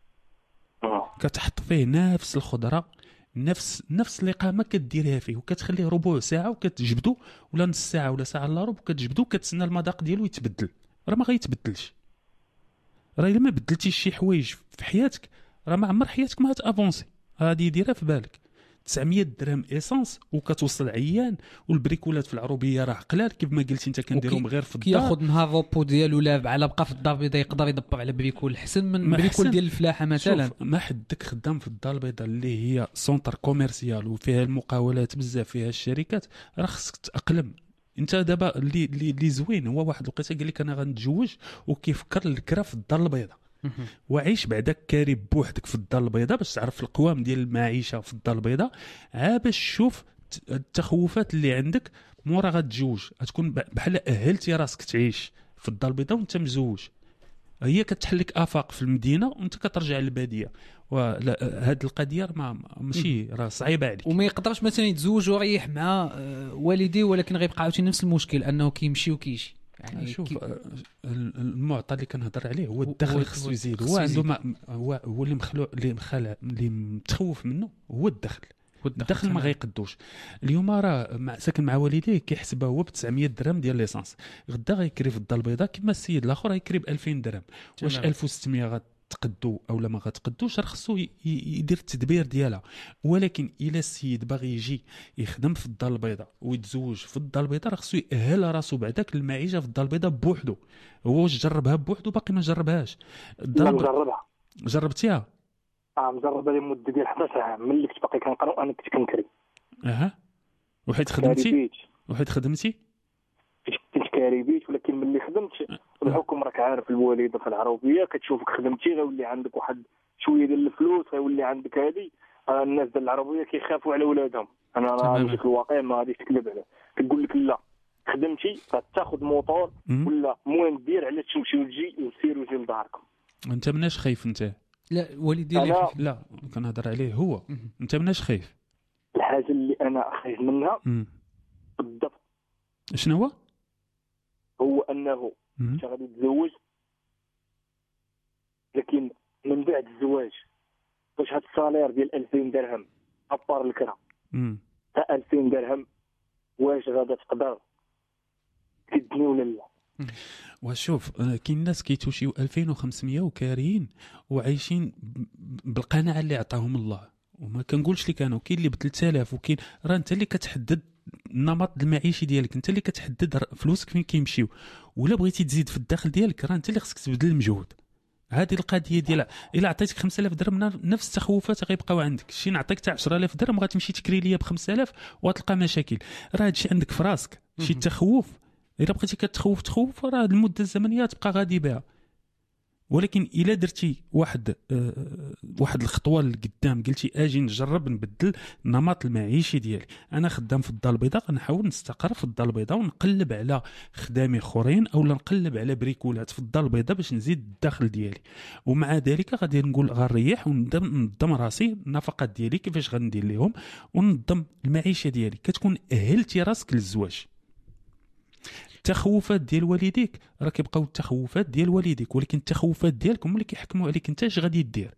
كتحط فيه نفس الخضره نفس نفس الاقامه كديرها فيه وكتخليه ربع ساعه وكتجبدو ولا نص ساعه ولا ساعه الا ربع وكتجبدو وكتسنى المذاق ديالو يتبدل. راه ما غيتبدلش. راه الا ما بدلتيش شي حوايج في حياتك راه ما عمر حياتك ما هتافونسي. هذه ديرها في بالك. تسعمية درهم ايسانس وكتوصل عيان، والبريكولات في العروبيه راه قلال كيف ما قلتي انت كنديرهم غير في الدار. كياخذ نهار روبو ديالو لا على بقى في الدار البيضاء يقدر يدبر على بريكول احسن من بريكول ديال الفلاحه مثلا. شوف ما حدك خدام في الدار البيضاء اللي هي سونتر كوميرسيال وفيها المقاولات بزاف فيها الشركات، راه خصك تاقلم. انت دابا اللي اللي زوين هو واحد الوقيته قال لك انا غنتزوج وكيفكر الكرا في الدار البيضاء وعيش بعدك كاري بوحدك في الدار البيضاء باش تعرف القوام ديال المعيشه في الدار البيضاء، عا باش تشوف التخوفات اللي عندك مورا غتزوج غتكون بحال اهلتي راسك تعيش في الدار البيضاء وانت مزوج. هي كتحلك افاق في المدينه وانت كترجع للباديه. وهاد القضيه ما ماشي راه صعيبه عليك. وما يقدرش مثلا يتزوج ويريح مع والديه ولكن غيبقى عاوتاني نفس المشكل انه كيمشي وكيجي. يعني شوف كي... المعطى اللي كنهضر عليه هو الدخل خصو يزيد. هو عنده ما هو هو اللي مخلوع اللي مخلع اللي متخوف منه هو الدخل. الدخل ما غيقدوش. اليوم راه ساكن مع والديه كيحسبها هو ب تسعمية درهم ديال ليسانس، غدا غيكري في الدار البيضاء كما السيد الاخر غيكري ب ألفين درهم. واش ألف وستمية غتقدو او لا ما غتقدوش؟ راه خصو يدير التدبير ديالها. ولكن الا السيد باغي يجي يخدم في الدار البيضاء ويتزوج في الدار البيضاء راه خصو يأهل راسو بعداك المعيشه في الدار البيضاء بوحدو. هو واش جربها بوحدو؟ باقي ما جربهاش. جربها. جربتيها؟ اه مجربه لمده ديال حداش عام ملي كنت باقي كنقرا وانا كنت كنكري. اها وحيت خدمتي وحيت خدمتي كنت كاري بيت، ولكن ملي خدمت الحكم راك عارف الوالده في العربيه كتشوفك خدمتي غيولي عندك واحد شويه ديال الفلوس غيولي عندك هذه الناس ديال العربيه كيخافوا على ولادهم. انا راه ديك الواقع ما غاديش تكذب عليه، كنقول لك لا خدمتي غتاخذ موطور ولا موين دير على تمشي وتجي وسير وجي لداركم. انت مناش خايف انت؟ لا والدي اللي أنا... لا كنهضر عليه هو. انت مناش خايف؟ الحاجه اللي انا خايف منها بالضبط شنو هو؟ هو انه انت غادي تتزوج، لكن من بعد الزواج واش هاد الصالير ديال ألفين درهم ابار الكرا تا ألفين درهم واش غادا تقدر تدني ولا لا؟ وشوف كاين الناس كيتوشيو ألفين وخمسمية وكاريين وعايشين بالقناعه اللي عطاهم الله، وما كنقولش لك انا وكاين اللي ب ثلاثة آلاف وكاين. راه انت اللي كتحدد النمط المعيشي ديالك، انت اللي كتحدد فلوسك فين كيمشيو. ولا بغيتي تزيد في الدخل ديالك راه انت اللي خصك تبذل المجهود. هذه القضيه ديال الا عطيتك خمسة آلاف درهم نفس التخوفات غيبقاو عندك. شي نعطيك حتى عشرة آلاف درهم غتمشي تكري ليا ب خمسة آلاف وغتلقى مشاكل. راه هادشي عندك في راسك شي تخوف. الا بغيتي كتخوف تخوف راه المده الزمنيه تبقى غادي بها. ولكن الا درتي واحد أه واحد الخطوه لقدام، قلتي اجي نجرب نبدل النمط المعيشي ديالي. انا خدام في الدار البيضاء، غنحاول نستقر في الدار البيضاء ونقلب على خدامي اخرين او نقلب على بريكولات في الدار البيضاء باش نزيد الدخل ديالي. ومع ذلك غادي نقول غنريح وننظم راسي النفقات ديالي كيفاش غندير لهم وننظم المعيشه ديالي. كتكون اهلتي راسك للزواج. التخوفات ديال والديك راه كيبقاو التخوفات ديال والديك، ولكن التخوفات ديالك هما اللي كيحكموا عليك انت اش غادي دير.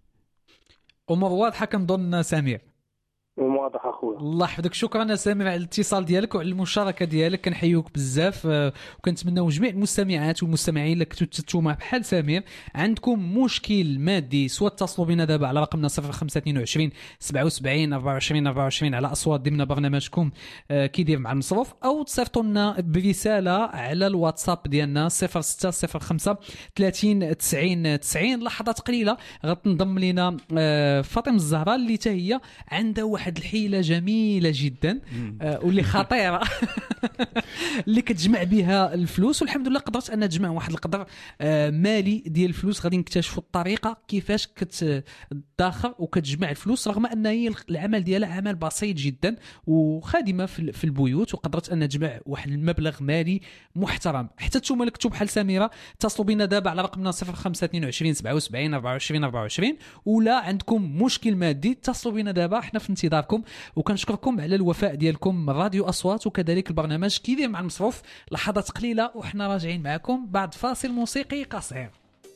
امور واضحه كنظن سمير. واضح اخويا. الله يحفظك. شكرا سمير على الاتصال ديالك وعلى المشاركه ديالك. كنحيوك بزاف وكنتمناو جميع المستمعات والمستمعين اللي كنتو تتوما بحال سمير عندكم مشكل مادي سواء اتصلوا بنا دابا على رقمنا صفر خمسة اثنين وعشرين سبعة وسبعين أربعة وعشرين أربعة وعشرين على اصوات ضمن برنامجكم كيدير مع المصروف، او تصيفطوا لنا برساله على الواتساب ديالنا صفر ستة صفر خمسة ثلاثين تسعين تسعين. لحظات قليله غتنضم لنا فاطمه الزهراء اللي حتى هي عندها واحد الحيلة جميلة جدا آه واللي خطيرة اللي كتجمع بها الفلوس، والحمد لله قدرت أن تجمع واحد القدر آه مالي ديال الفلوس. غادي نكتشفوا الطريقة كيفاش كتداخر وكتجمع الفلوس، رغم أن هي العمل ديالها عمل بسيط جدا وخادمة في البيوت، وقدرت أن تجمع واحد المبلغ مالي محترم. حتى نتوما اللي كتبوا بحال سميرة اتصلوا بنا دابا على رقمنا صفر خمسة اثنين وعشرين سبعة وسبعين أربعة وعشرين أربعة وعشرين، ولا عندكم مشكل مادي اتصلوا بنا دابا، احنا في انتظار. وكنشكركم على الوفاء ديالكم من راديو أصوات وكذلك البرنامج كيدير مع المصروف. لحظات قليلة وحنا راجعين معكم بعد فاصل موسيقي قصير.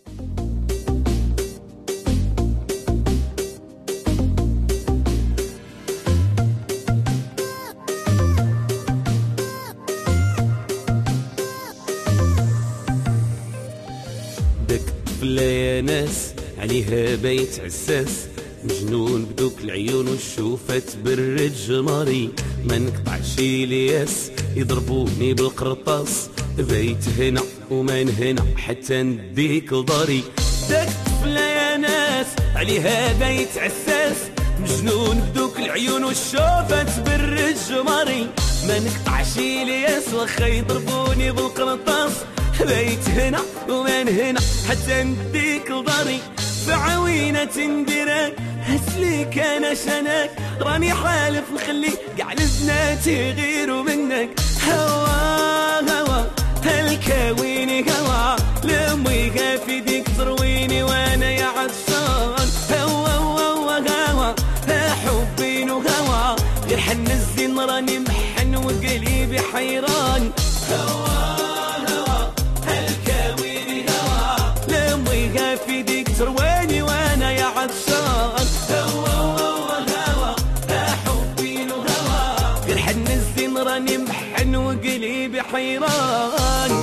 داك الطفلة يا ناس عليها بيت عساس، مجنون بدوك العيون والشوفة تبرد جماري، ما نقطعش الياس يضربوني بالقرطاس، بيت هنا ومن هنا حتى نديك لداري. داك الطفلة يا ناس عليها بيت عساس، مجنون بدوك العيون والشوفة تبرد جماري، ما نقطعش الياس واخا يضربوني بالقرطاس، بيت هنا ومن هنا حتى نديك لداري. بعوينة نديرك هسليك انا شنك، راني حالف نخلي قاع البنات يغيروا منك. هوا هوا هالكاويني هوا لمي في ديك ترويني وانا يا عطشان. هوا هوا هوا حبين وهوا غير حن الزين راني محن وقلبي حيران. هوا هوا هالكاويني هوا لمي في ديك ترويني وانا يا عطشان. راني محن وقلبي حيران.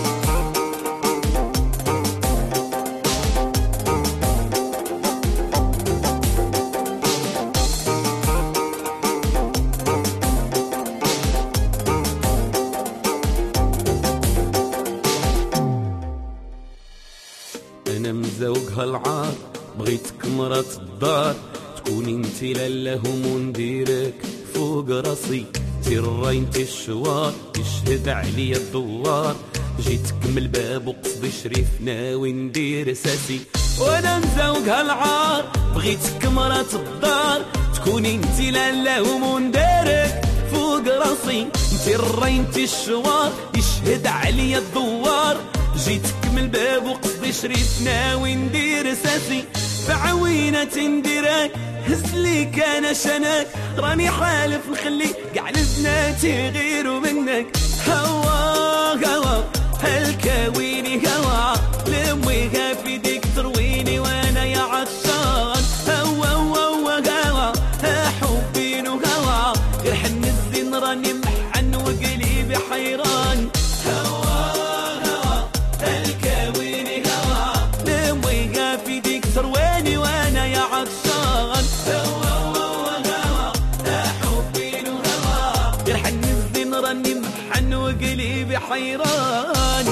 انا مزوق هالعار بغيتك مرات الدار، تكوني انتي لالهم ونديرك فوق راسي، تيرا انت الشوار يشهد عليا الدوار، جيتك من الباب وقصدي شريف ناوي ندير اساسي. وانا مزوق هالعار بغيتك مرات الدار، تكوني انت لاله ومندارك فوق راسي، انت الري انت الشوار يشهد عليا الدوار، جيتك من الباب وقصدي شريتنا وندير ساسي، بعوينة نديرك هز ليك انا شناك، راني حالف نخلي كاع البنات غيروا منك، هوا هوا هالكاويني هوا لمويها في ديك ترويني وانا يا عطشان، هوا هوا هوا حبين وهوا غير حن الزين راني محن وقلبي حيران، هوا هوا هالكاويني هوا لمويها في ديك ترويني وانا يا عطشان، هوا هوا هوا حبين وهوا غير حن الزين راني محن وقلبي حيران.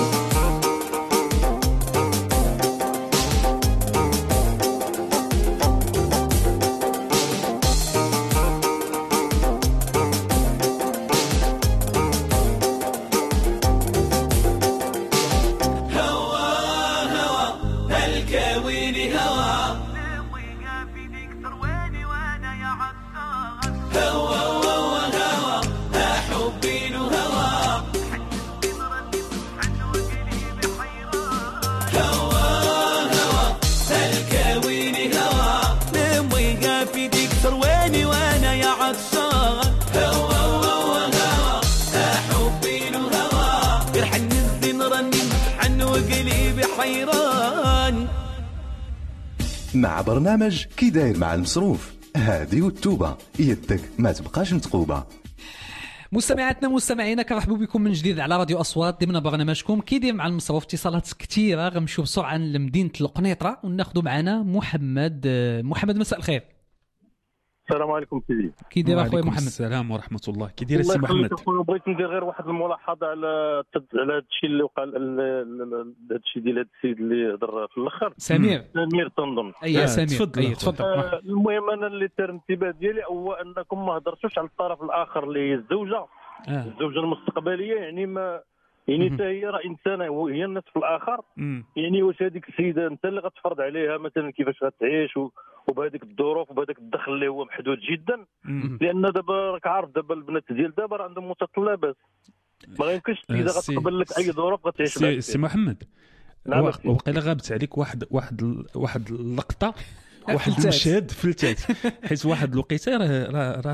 مع برنامج كي داير مع المصروف هادي والتوبة يدك ما تبقاش متقوبة. مستمعاتنا مستمعينا كنرحبوا بكم من جديد على راديو اصوات ضمن برنامجكم كي داير مع المصروف. اتصالات كثيره غنمشيو بسرعه لمدينه القنيطره وناخذوا معنا محمد. محمد مساء الخير. السلام عليكم سيدي. كي داير اخويا محمد؟ السلام ورحمه الله. كي داير السي محمد؟ بغيت ندير غير واحد الملاحظه على على هذا الشيء اللي وقع، هذا الشيء ديال هذا السيد اللي هضر في الاخر سمير سمير تنظن. اي سمير تفضل. اي تفضل. آه المهم انا اللي تر الانتباه ديالي هو انكم ما هضرتوش على الطرف الاخر اللي هي الزوجه آه. الزوجه المستقبليه، يعني ما يعني حتى هي راه انسانه وهي النصف الاخر. مم. يعني واش هذيك السيده انت اللي غتفرض عليها مثلا كيفاش غتعيش وبهذيك الظروف وبهذاك الدخل اللي هو محدود جدا. مم. لان دابا راك عارف دابا البنات ديال دابا عندهم متطلبات، ما يمكنش اذا غتقبل لك اي ظروف غتعيش معاك. سي محمد نعم وقيلا غابت عليك واحد واحد واحد اللقطه واحد المشهد فلتات، حيت واحد الوقيته راه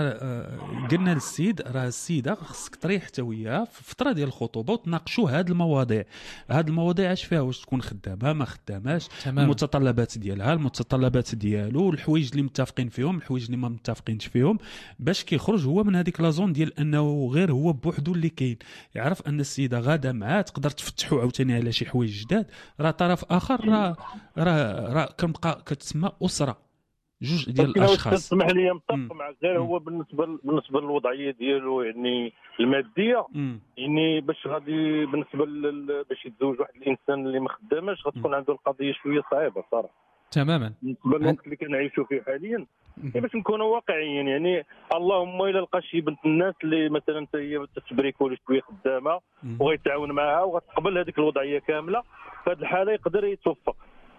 راه قلنا للسيد راه السيده خصك تريح حتى وياها في الفتره ديال الخطوبه وتناقشوا هاد المواضيع. هاد المواضيع اش فيها، واش تكون خدامه ما خداماش، المتطلبات ديالها المتطلبات ديالو، الحوايج اللي متفقين فيهم الحوايج اللي ما متفقينش فيهم، باش كيخرج هو من هذيك لازون ديال انه غير هو بوحدو اللي كاين. يعرف ان السيده غاده معاه تقدر تفتحوا عاوتاني على شي حوايج جداد. راه طرف اخر راه راه راه كنبقى كتسمى اسره جوج ديال الاشخاص. تسمح لي متفق معك، غير هو بالنسبه بالنسبه للوضعيه ديالو يعني الماديه. مم. يعني باش غادي بالنسبه باش يتزوج واحد الانسان اللي ما خداماش غتكون عنده القضيه شويه صعيبه صراحه. تماما. بالنسبه للوقت اللي كنعيشوا فيه حاليا باش نكونوا واقعيين، يعني اللهم الا لقى شي بنت الناس اللي مثلا انت هي تسبريكولي شويه خدامه وغيتعاون معها وغتقبل هذيك الوضعيه كامله، في هذه الحاله يقدر يتوفق.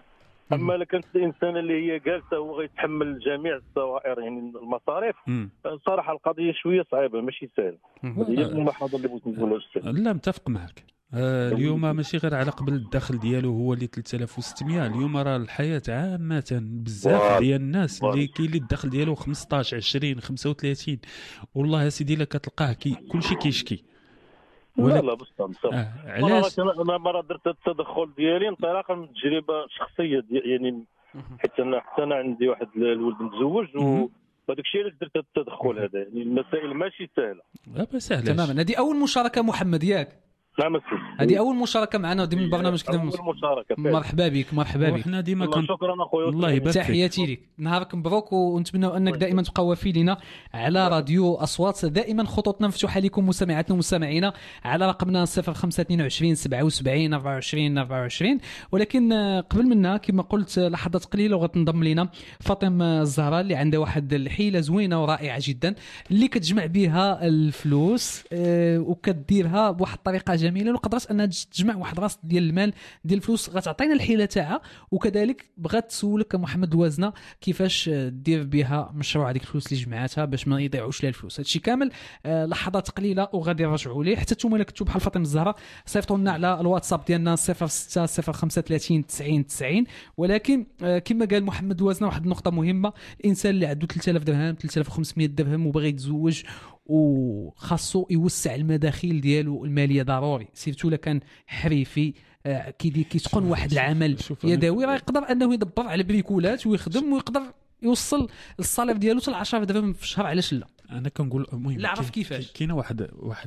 اما الا كانت الانسان اللي هي جالسه هو غيتحمل جميع الصوائر يعني المصاريف، صراحه القضيه شويه صعيبه ماشي سهله. هي الملاحظه اللي بغيت نقولها استاذ. لا متفق معك. آه اليوم ماشي غير على قبل الدخل ديالو هو اللي ثلاثة آلاف وستمية، اليوم راه الحياه عامه بزاف ديال الناس اللي كاين اللي الدخل ديالو خمسطاش عشرين خمسة وثلاثين، والله يا سيدي الا كتلقاه كي كلشي كيشكي. لا لا بصح آه. علاش انا مره درت التدخل ديالي انطلاقا من تجربه شخصيه دي يعني، حيت انا حتى انا عندي واحد الولد متزوج وهذاك الشيء علاش درت التدخل هذا. يعني المسائل ماشي سهله. لا سهله تماما. هذه اول مشاركه محمد ياك؟ نعم هذه اول مشاركه معنا ضمن البرنامج كذا. اول مشاركه. مرحبا بك مرحبا بك. وحنا ديما كن... شكرا اخويا. الله يبارك فيك. تحياتي لك، نهارك مبروك، ونتمنى انك دائما تبقى وفي لنا على راديو اصوات. دائما خطوطنا مفتوحه لكم مستمعاتنا ومستمعينا على رقمنا صفر خمسة اثنين وعشرين سبعة وسبعين أربعة وعشرين أربعة وعشرين. ولكن قبل منا كما قلت لحظات قليله وغتنضم لنا فاطمه الزهراء اللي عندها واحد الحيله زوينه ورائعه جدا اللي كتجمع بها الفلوس وكديرها بواحد الطريقه جميلا وقدرت انها تجمع واحد راس ديال المال ديال الفلوس غتعطينا الحيله تاعها. وكذلك بغات تسولك محمد وازنه كيفاش دير بها مشروع هذيك الفلوس اللي جمعاتها باش ما يضيعوش لها الفلوس. هادشي كامل آه لحظات قليله وغادي نرجعوا ليه. حتى نتوما اللي كنتوا بحال فاطمه الزهراء صيفطوا لنا على الواتساب ديالنا صفر ستة صفر خمسة ثلاثين تسعين تسعين. ولكن آه كما قال محمد وازنه واحد النقطه مهمه، الانسان اللي عنده ثلاثة آلاف درهم ثلاثة آلاف وخمسمية درهم وبغى يتزوج وخاصو يوسع المداخيل ديالو الماليه ضروري، سيرتو الا كان حريفي آه كيدي كيتقن واحد العمل يدوي راه يقدر انه يدبر على بريكولات ويخدم ويقدر يوصل الصالير ديالو حتى عشرة درهم في الشهر. علاش لا؟ انا كنقول المهم لا عرف كيفاش كاينه واحد واحد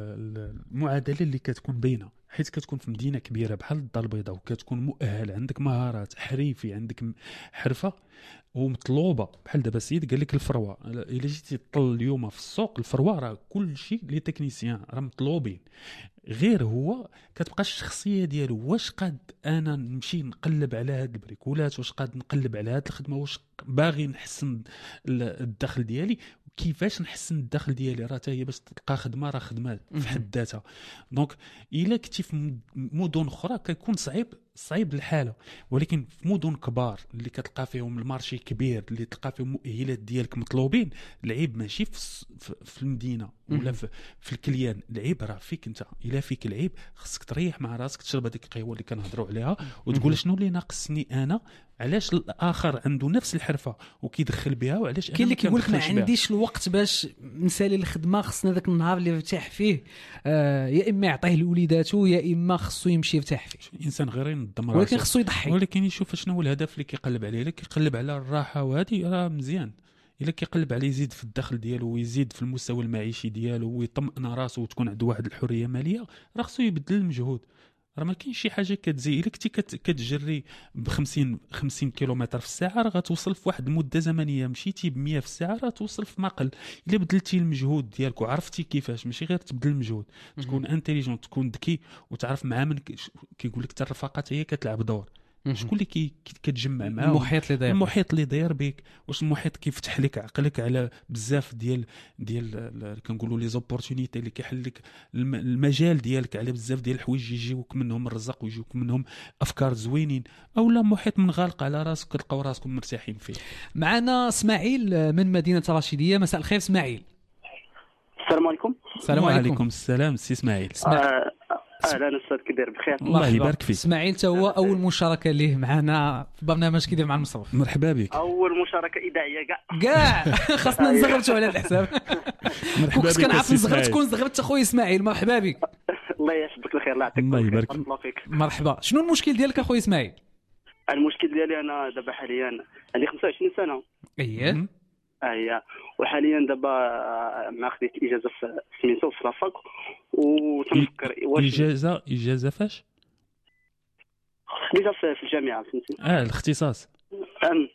المعادله اللي كتكون باينه، حيت كتكون في مدينه كبيره بحال الدار البيضاء وكتكون مؤهل، عندك مهارات، حريفي، عندك حرفه ومطلوبه. بحال دابا السيد قال لك الفروه، الا جيتي تطل اليوم في السوق الفروه راه كل شيء لي تكنيسيان راه مطلوبين، غير هو كتبقى الشخصيه ديالو. واش قاد انا نمشي نقلب على هاد البريكولات، واش قاد نقلب على هاد الخدمه، واش باغي نحسن الدخل ديالي، كيفاش نحسن الدخل ديالي. راه حتى هي باش تلقى خدمه راه خدمه في حد ذاتها. دونك الا كنتي في مدن اخرى كيكون صعيب صعيب الحاله، ولكن في مدن كبار اللي كتلقى فيهم المارشي كبير، اللي تلقى فيهم المؤهلات ديالك مطلوبين، العيب ماشي في, في المدينه ولا في, في الكليان، العيب راه فيك انت. الا فيك العيب خصك تريح مع راسك، تشرب هذيك القهوه اللي كنهضروا عليها وتقول شنو اللي ناقصني انا، علاش الاخر عنده نفس الحرفه وكيدخل بها وعلاش كاين اللي كيقول لك ما عنديش الوقت باش نسالي الخدمه، خصنا ذاك النهار اللي يرتاح فيه آه يا اما يعطيه لوليداته يا اما خصو يمشي يرتاح فيه. الانسان غير ينظم راسو، ولكن خصو يضحي، ولكن يشوف شنو هو الهدف اللي كيقلب عليه. الا كيقلب على الراحه وهذه راه مزيان، الا كيقلب عليه يزيد في الدخل ديالو ويزيد في المستوى المعيشي ديالو ويطمئن راسو وتكون عنده واحد الحريه ماليه، راه خصو يبدل المجهود. راه ما كاينش شي حاجه كتزي. الا كنتي كتجري ب خمسين خمسين كيلومتر في الساعه راه غتوصل في واحد المده زمنيه، مشيتي ب مية في الساعه راه توصل في مقل. الا بدلتي المجهود ديالك وعرفتي كيفاش، ماشي غير تبدل المجهود، تكون انتيليجون، تكون ذكي وتعرف مع من كيقول لك حتى الرفاقه هي كتلعب دور. شكون اللي كي كتجمع معاه؟ المحيط اللي داير المحيط اللي داير بك. واش المحيط كيفتح لك عقلك على بزاف ديال ديال كنقولوا لي زوبورتونيتي اللي كيحل لك المجال ديالك على بزاف ديال الحوايج يجيوك منهم الرزق ويجيوك منهم افكار زوينين، او لا محيط منغلق على راسك كتلقاو راسكم مرتاحين فيه. معنا اسماعيل من مدينه رشيديه. مساء الخير اسماعيل. السلام عليكم. السلام عليكم. السلام سي اسماعيل. آه اهلا استاذ كبير بخير. الله يبارك فيك. اسماعيل تا هو اول مشاركه ليه معنا في برنامج كيدير مع المصرف. مرحبا بك. اول مشاركه اذاعيه كاع كاع خاصنا نزغرتوا على الحساب. مرحبا بك. كنعرف نزغرت تكون زغرت اخويا اسماعيل. مرحبا بك. الله يحفظك الخير. الله يعطيك الله يبارك فيك. مرحبا. شنو المشكل ديالك اخويا اسماعيل؟ المشكل ديالي انا دابا حاليا عندي خمسة وعشرين سنه. اييه اييه وحاليا دابا ما خديت اجازه في سميتو في لافاك وتنفكر واش اجازه اجازه فاش خديتها في الجامعه فهمتي. اه الاختصاص. ام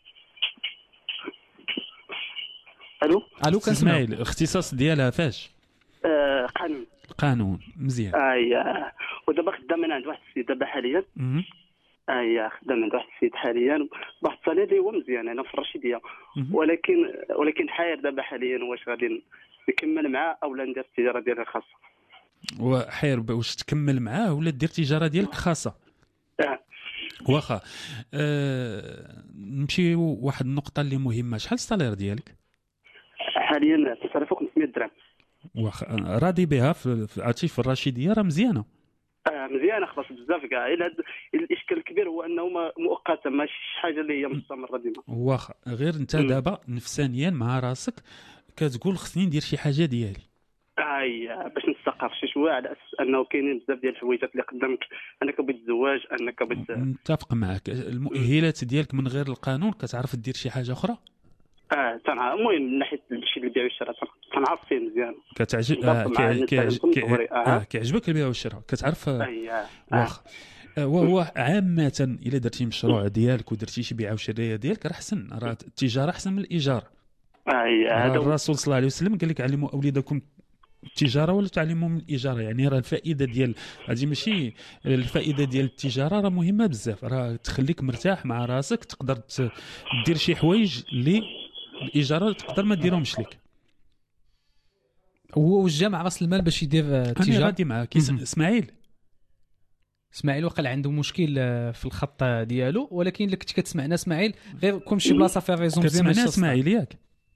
الو الو كنسمع. الاختصاص ديالها فاش؟ آه قانون. قانون مزيان. اييه ودابا خدام من عند واحد السيد دابا حاليا. اييه خدام عند واحد السيد حاليا واحد الصالير اللي هو مزيان انا في الرشيديه، ولكن ولكن حاير دابا حاليا واش غادي نكمل معاه او لا ندير التجاره ديالي الخاصه. وحير واش تكمل معاه ولا دير التجاره ديالك خاصه؟ اه واخا أه... نمشيو واحد النقطه اللي مهمه. شحال الصالير ديالك حاليا؟ ثلاثة آلاف وخمسمية درهم. واخا راضي بها في عرفتي في الرشيديه راه مزيانه. اه مزيانه خلاص بزاف كاع. الا الاشكال الكبير هو انه مؤقتا ماشي حاجه اللي هي مستمره ديما. واخا غير انت دابا نفسانيا مع راسك كتقول خصني ندير شي حاجه ديالي. اي باش نستقر شي شويه على اساس انه كاينين بزاف ديال الحويجات اللي قدامك، انك بغيت تزواج، انك بغيت. متفق معك. المؤهلات ديالك من غير القانون كتعرف دير شي حاجه اخرى. اه تنعرف. المهم من ناحيه الشيء اللي البيع والشراء تنعرف فيه مزيان. كتعجب آه كيعجبك آه كيعجبك البيع والشراء كتعرف. آه. واخا آه. وهو عامه الا درتي مشروع ديالك ودرتي شي بيع وشراء ديالك راه احسن. راه التجاره احسن من الايجار. اي هذا الرسول صلى الله عليه وسلم قال لك علموا اولادكم التجاره ولا تعلمهم الايجار. يعني راه الفائده ديال هذه ماشي الفائده ديال التجاره راه مهمه بزاف، راه تخليك مرتاح مع راسك، تقدر دير شي حوايج اللي الايجار تقدر ما ديرهمش لك. هو وجا مع راس المال باش يدير التجاره. انا غادي معاك اسماعيل. اسماعيل وقال عنده مشكل في الخط ديالو، ولكن اللي كنت كتسمعنا اسماعيل غير كون شي بلاصه فيها ريزون مزيان كتسمعنا اسماعيل ياك.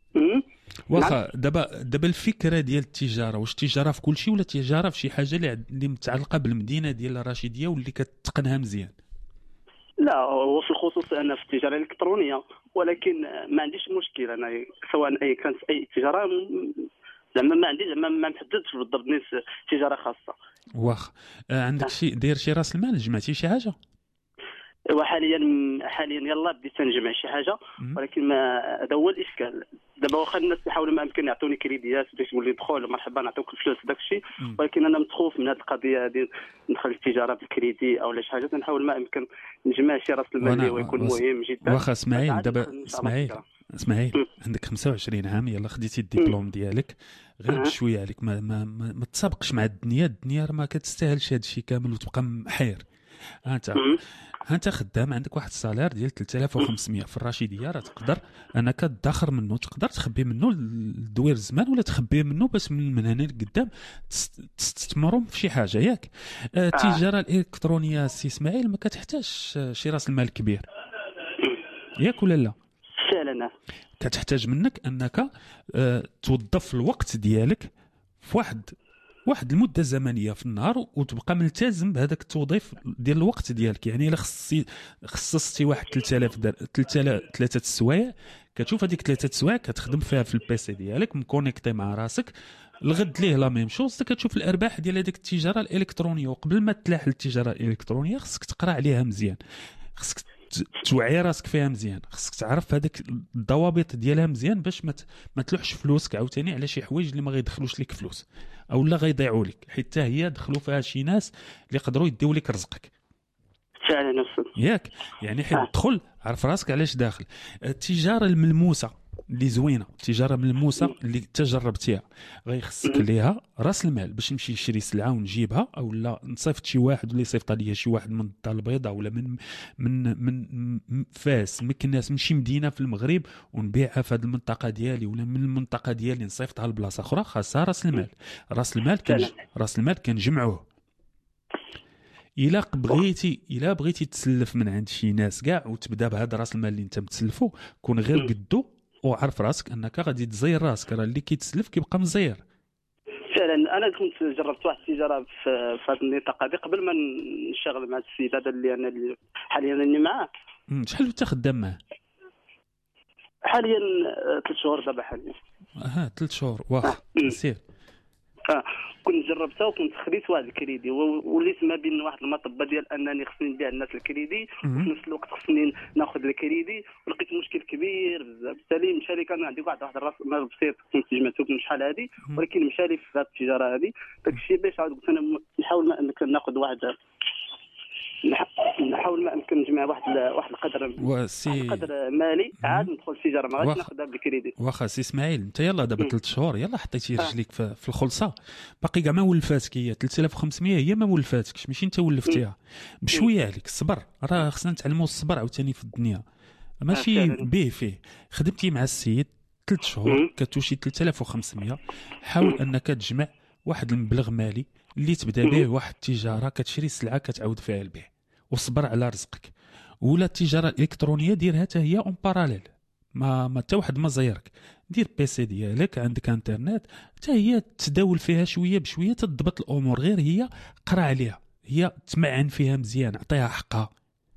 واخا دابا دابا الفكره ديال التجاره، واش التجاره في كل شيء ولا التجاره في شي حاجه اللي اللي متعلقه بالمدينه ديال الرشيديه واللي كتقنها مزيان؟ لا هو في الخصوص انا في التجاره الالكترونيه، ولكن ما عنديش مشكل انا سواء اي كانت اي تجاره، زعما ما عندي زعما ما محددش بالضبط نيس تجاره خاصه. واخا عندك شي داير شي راس المال، جمعتي شي حاجه؟ وحاليا حاليا يلا بديت نجمع شي حاجه، ولكن ما هذا هو الاشكال. دابا واخا الناس يحاولوا ما يمكن يعطوني كريديات باش يقول لي دخل مرحبا نعطيوك الفلوس داك الشيء، ولكن انا متخوف من هذه القضيه هذه، ندخل التجاره بالكريدي او شي حاجه. نحاول ما يمكن نجمع شي راس المال اللي يكون مهم جدا. واخا اسماعيل دابا اسماعيل اسماعيل عندك خمسة وعشرين عام، يلا خديتي الدبلوم ديالك، غير بشويه عليك ما ما ما, ما تسابقش مع الدنيا. الدنيا راه ما كتستاهلش هذا الشيء كامل وتبقى محير. انت انت خدام عندك واحد السالير ديال ثلاثة آلاف وخمسمية في الرشيديه، راه تقدر انك تدخر منه، تقدر تخبي منه الدوير الزمان ولا تخبيه منه باش من, من هنا لقدام تستثمروا في شي حاجه ياك. التجاره الالكترونيه سي اسماعيل ما كتحتاجش شي راس المال كبير ياك ولا لا؟ فعلا كتحتاج منك انك اه توظف الوقت ديالك في واحد واحد المده زمنيه في النهار وتبقى ملتزم بهذاك التوظيف ديال الوقت ديالك. يعني الا خصصتي خصصتي واحد ثلاثة آلاف ثلاثه السوايع، كتشوف هذيك ثلاثه السوايع كتخدم فيها في البيسي ديالك مكونيكتي مع راسك، الغد ليه لا ميم شوز كتشوف الارباح ديال هذيك التجاره الالكترونيه. وقبل ما تلاح التجاره الالكترونيه خصك تقرا عليها مزيان، خصك توعي راسك فيها مزيان، خصك تعرف هذاك الضوابط ديالها مزيان باش ما ما تلوحش فلوسك عاوتاني على شي حوايج اللي ما غيدخلوش لك فلوس او لا غيضيعوا لك، حتى هي دخلوا فيها شي ناس اللي يقدروا يديو لك رزقك. فعلا نفس ياك يعني حيت تدخل عرف راسك علاش داخل. التجاره الملموسه اللي زوينه، التجاره الملموسه اللي تجربتيها غيخصك ليها راس المال باش نمشي نشري سلعه ونجيبها، او لا نصيفط شي واحد ولا يصيفط ليا شي واحد من الدار البيضاء ولا من من من فاس مكناس من شي مدينه في المغرب ونبيعها في هذه المنطقه ديالي، ولا من المنطقه ديالي نصيفطها لبلاصه اخرى. خاصها راس المال. راس المال كان راس المال كنجمعوه. الا بغيتي الا بغيتي تسلف من عند شي ناس كاع وتبدا بهذا راس المال اللي انت متسلفه، كون غير قدو وعرف راسك انك غادي تزير راسك، راه اللي كيتسلف كيبقى مزير. فعلا انا كنت جربت واحد التجاره في في هذه النطاق هذه قبل ما نشتغل مع السيد هذا اللي انا حاليا راني معاه. شحال انت خدام معاه؟ حاليا ثلاث شهور دابا حاليا. اها ثلاث شهور واخا سير. اه كنت جربتها وكنت خديت واحد الكريدي وليت ما بين واحد المطبه ديال انني خصني نبيع الناس الكريدي وفي نفس الوقت خصني ناخذ الكريدي، ولقيت مشكل كبير بزاف. بالتالي مشى لي كان عندي واحد واحد الراس مال بسيط كنت جمعته من شحال هذه، ولكن مشى لي في هذه التجاره هذه داك الشيء باش عاد قلت انا نحاول ما امكن ناخذ واحد نحاول ما امكن نجمع واحد واحد القدر وسي واحد القدر مالي عاد ندخل التجاره ما غاديش ناخذها بالكريدي. واخا سي اسماعيل انت يلا دابا ثلاث شهور يلا حطيتي رجليك في, في الخلصه، باقي كاع ما ولفاتك هي ثلاثة آلاف وخمسمية هي ما ولفاتكش، ماشي انت ولفتيها. بشويه عليك الصبر، راه خصنا نتعلموا الصبر عاوتاني في الدنيا ماشي به فيه. خدمتي مع السيد ثلاث شهور كتوشي ثلاثة آلاف وخمسمية، حاول انك تجمع واحد المبلغ مالي اللي تبدا به واحد التجاره كتشري سلعه كتعاود فيها البيع، وصبر على رزقك. ولا التجاره الالكترونيه ديرها حتى هي اون باراليل، ما ما حتى واحد ما زيرك. دير بيسي ديالك عندك انترنت حتى هي تداول فيها شويه بشويه تضبط الامور، غير هي قرا عليها، هي تمعن فيها مزيان، عطيها حقها.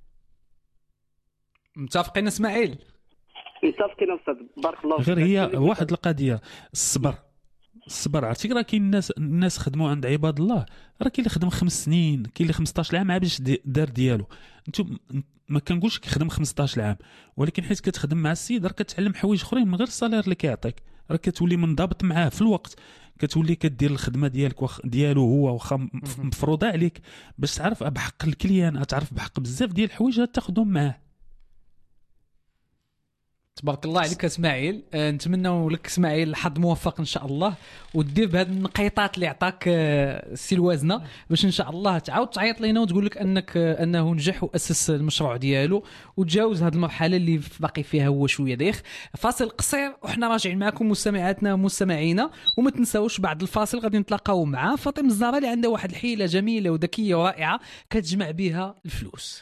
متفقين اسماعيل؟ متفقين استاذ بارك الله غير هي واحد القضيه الصبر. الصبر عرفتي راه كاين الناس الناس خدموا عند عباد الله، راه كاين اللي خدم خمس سنين، كاين اللي خمسطاش عام عا باش دار ديالو. انتم ما كنقولش خدم خمسطاش عام، ولكن حيت كتخدم مع السيد راه كتعلم حوايج اخرين من غير الصالير اللي كيعطيك، راه كتولي منضبط معاه في الوقت، كتولي كدير الخدمه ديالك وخ... ديالو هو واخا مفروضه عليك باش تعرف بحق الكليان، تعرف بحق بزاف ديال الحوايج تاخذهم معاه. تبارك الله عليك اسماعيل. أه نتمنى لك اسماعيل الحظ موفق ان شاء الله، ودير بهذه النقيطات اللي عطاك السي الوازنه باش ان شاء الله تعاود تعيط لينا وتقول لك انك انه نجح واسس المشروع ديالو وتجاوز هذه المرحله اللي باقي فيها هو شويه دايخ. فاصل قصير وحنا راجعين معكم مستمعاتنا ومستمعينا، وما تنساوش بعد الفاصل غادي نتلاقاو مع فاطمه الزهراء اللي عندها واحد الحيله جميله وذكيه ورائعه كتجمع بها الفلوس.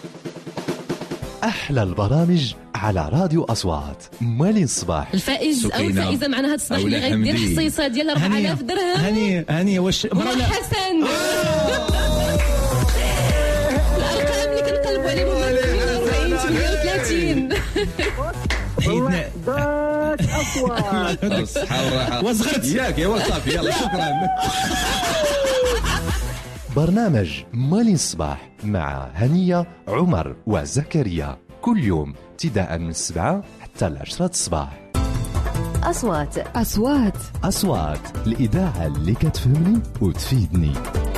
أحلى البرامج على راديو أصوات. مالين الصباح الفائز أو الفائزة معنا هذا الصباح اللي غيدير حصيصة ديال أربعة آلاف درهم. هاني هاني واش مرة حسن الأرقام اللي كنقلبوا عليهم أربعين ثمانية وثلاثين حيدنا باش أصوات الصحة والراحة وصغرت ياك يا وصافي يلا شكرا. برنامج مالين الصباح مع هنية عمر وزكريا كل يوم ابتداء من السبعة حتى العشرة الصباح. أصوات أصوات أصوات الإذاعة اللي كتفهمني وتفيدني.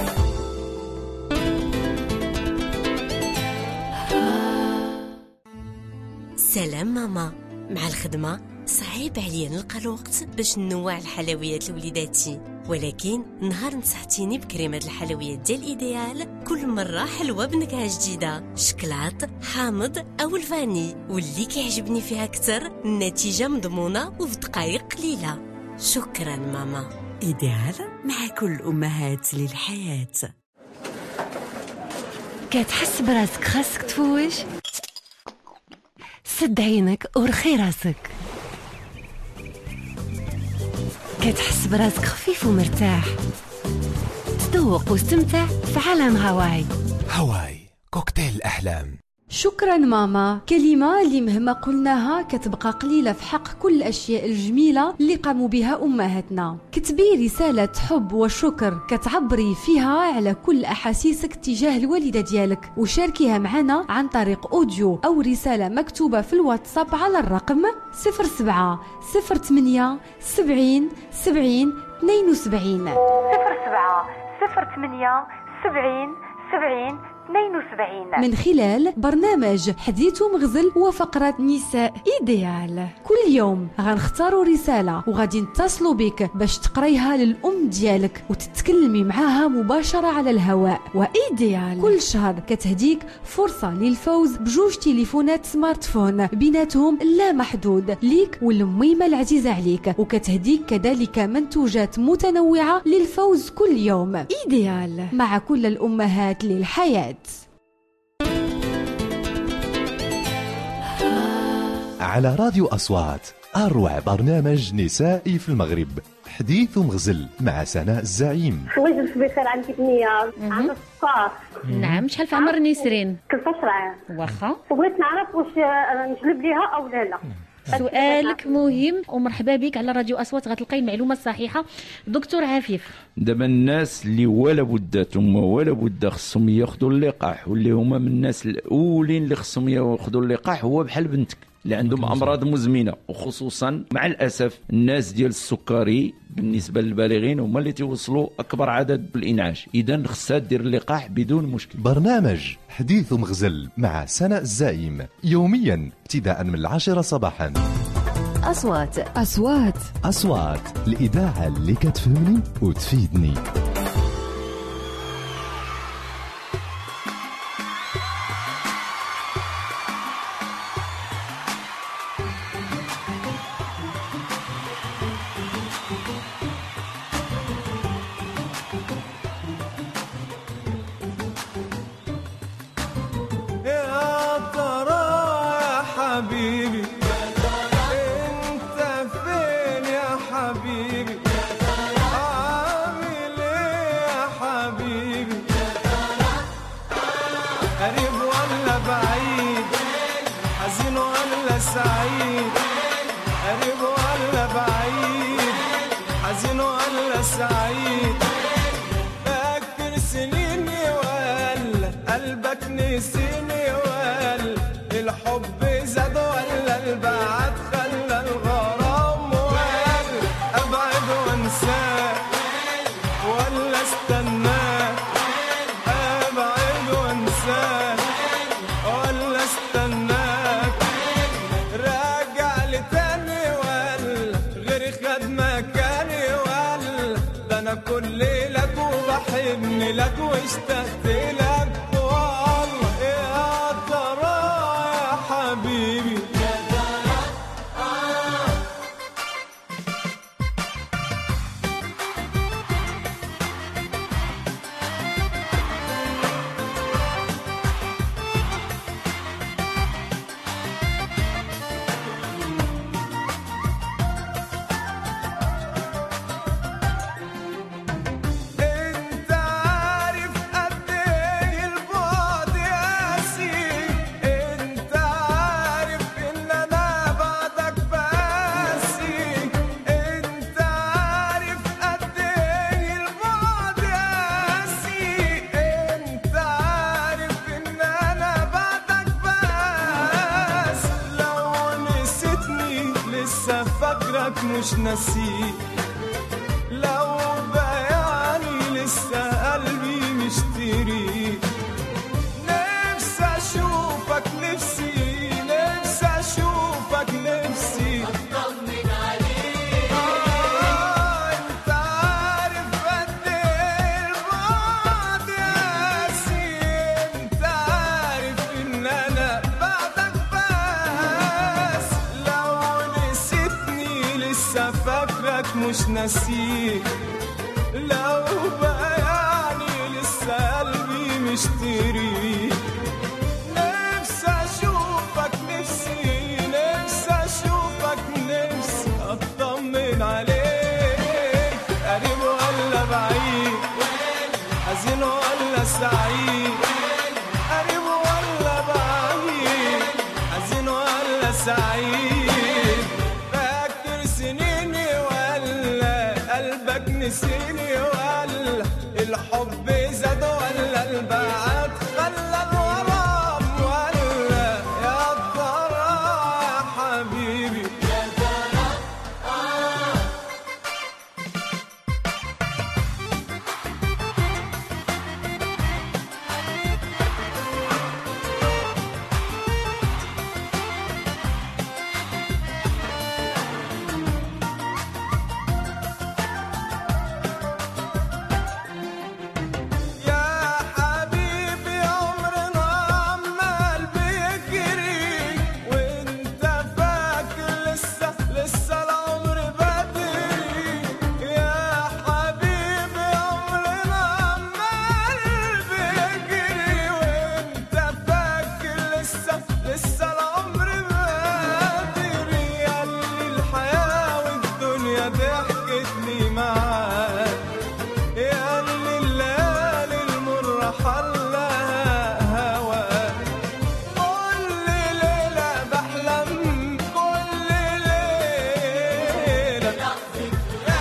سلام ماما، مع الخدمة صعيب عليا نلقى الوقت باش ننوع الحلويات لوليداتي، ولكن نهار نصحتيني بكريمة الحلويات ديال إيديال كل مرة حلوة بنكهة جديدة، شكلاط حامض أو الفاني، واللي كيعجبني فيها أكثر النتيجة مضمونة وفي دقايق قليلة. شكرا ماما. إيديال مع كل أمهات للحياة. كتحس براسك خاصك تفوش؟ سد عينك ورخي راسك. كتحس براسك خفيف ومرتاح؟ تذوق واستمتع في عالم هواي. هواي كوكتيل الأحلام. شكرا ماما، كلمة اللي مهما قلناها كتبقى قليلة في حق كل الأشياء الجميلة اللي قاموا بها أمهاتنا. كتبي رسالة حب وشكر كتعبري فيها على كل أحاسيسك تجاه الوالدة ديالك، وشاركيها معنا عن طريق أوديو أو رسالة مكتوبة في الواتساب على الرقم صفر سبعة صفر ثمانية سبعين سبعين اثنين وسبعين صفر سبعة صفر ثمانية سبعين سبعين اثنين وسبعين من خلال برنامج حديث ومغزل وفقرة نساء إيديال. كل يوم غنختاروا رسالة وغادي نتصلوا بك باش تقريها للأم ديالك وتتكلمي معاها مباشرة على الهواء. وإيديال كل شهر كتهديك فرصة للفوز بجوج تليفونات سمارت فون بيناتهم لا محدود ليك والميمة العزيزة عليك، وكتهديك كذلك منتوجات متنوعة للفوز كل يوم. إيديال مع كل الأمهات للحياة. على راديو أصوات أروع برنامج نسائي في المغرب، حديث ومغزل مع سناء الزعيم. شويش بخير، عندي بنية عندها السكر. نعم، شحال في عمر نسرين؟ ثلاثة عشر عام. واخا، وبغيت نعرف واش نجلب ليها أو لا لا. سؤالك مهم ومرحبا بك على راديو أصوات، غتلقاي المعلومة الصحيحة. دكتور عفيف، دابا الناس اللي ولا بد ثم ولا بد خصهم ياخذوا اللقاح، واللي هما من الناس الاولين اللي خصهم ياخذوا اللقاح هو بحال بنتك اللي عندهم امراض مزمنه، وخصوصا مع الاسف الناس ديال السكري بالنسبه للبالغين هما اللي توصلوا اكبر عدد بالانعاش. اذا خصها دير اللقاح بدون مشكل. برنامج حديث ومغزل مع سناء الزعيم يوميا ابتداء من العاشرة صباحا. أصوات أصوات أصوات الإذاعة اللي كتفهمني وتفيدني. راجع كل لك وبحن لك واشتقت لك والله يا ترى يا حبيبي يا ترى آه. مش نسيت لو بياني لسه قلبي مشتري نفسي اشوفك نفسي نفسي اشوفك نفسي اطمن عليك آه انت عارف قد ايه البعد قاسي انت عارف ان انا بعدك بس لو نسيتني لسه فاكرك مش نسيت لو بياني لسه قلبي مشتري نفسي اشوفك نفسي نفسي اشوفك نفسي اطمن عليك قريب ولا بعيد حزين ولا سعيد قريب ولا بعيد حزين ولا سعيد فاكر سنيني ولا قلبك نسيني ولا الحب زاد ولا البعد خلى الغرام ولا يا ترى يا حبيبي يا ترى آه. يا حبيبي عمرنا عمال بيجري وانت فاكر لسه لسه العمر بدري يا حبيبي عمرنا عمال بيجري وانت فاكر لسه لسه العمر بدري ياللي الحياة والدنيا ضحكت لي معاك ياللي الليالي المرة حلها هواك كل ليلة بحلم كل ليلة يا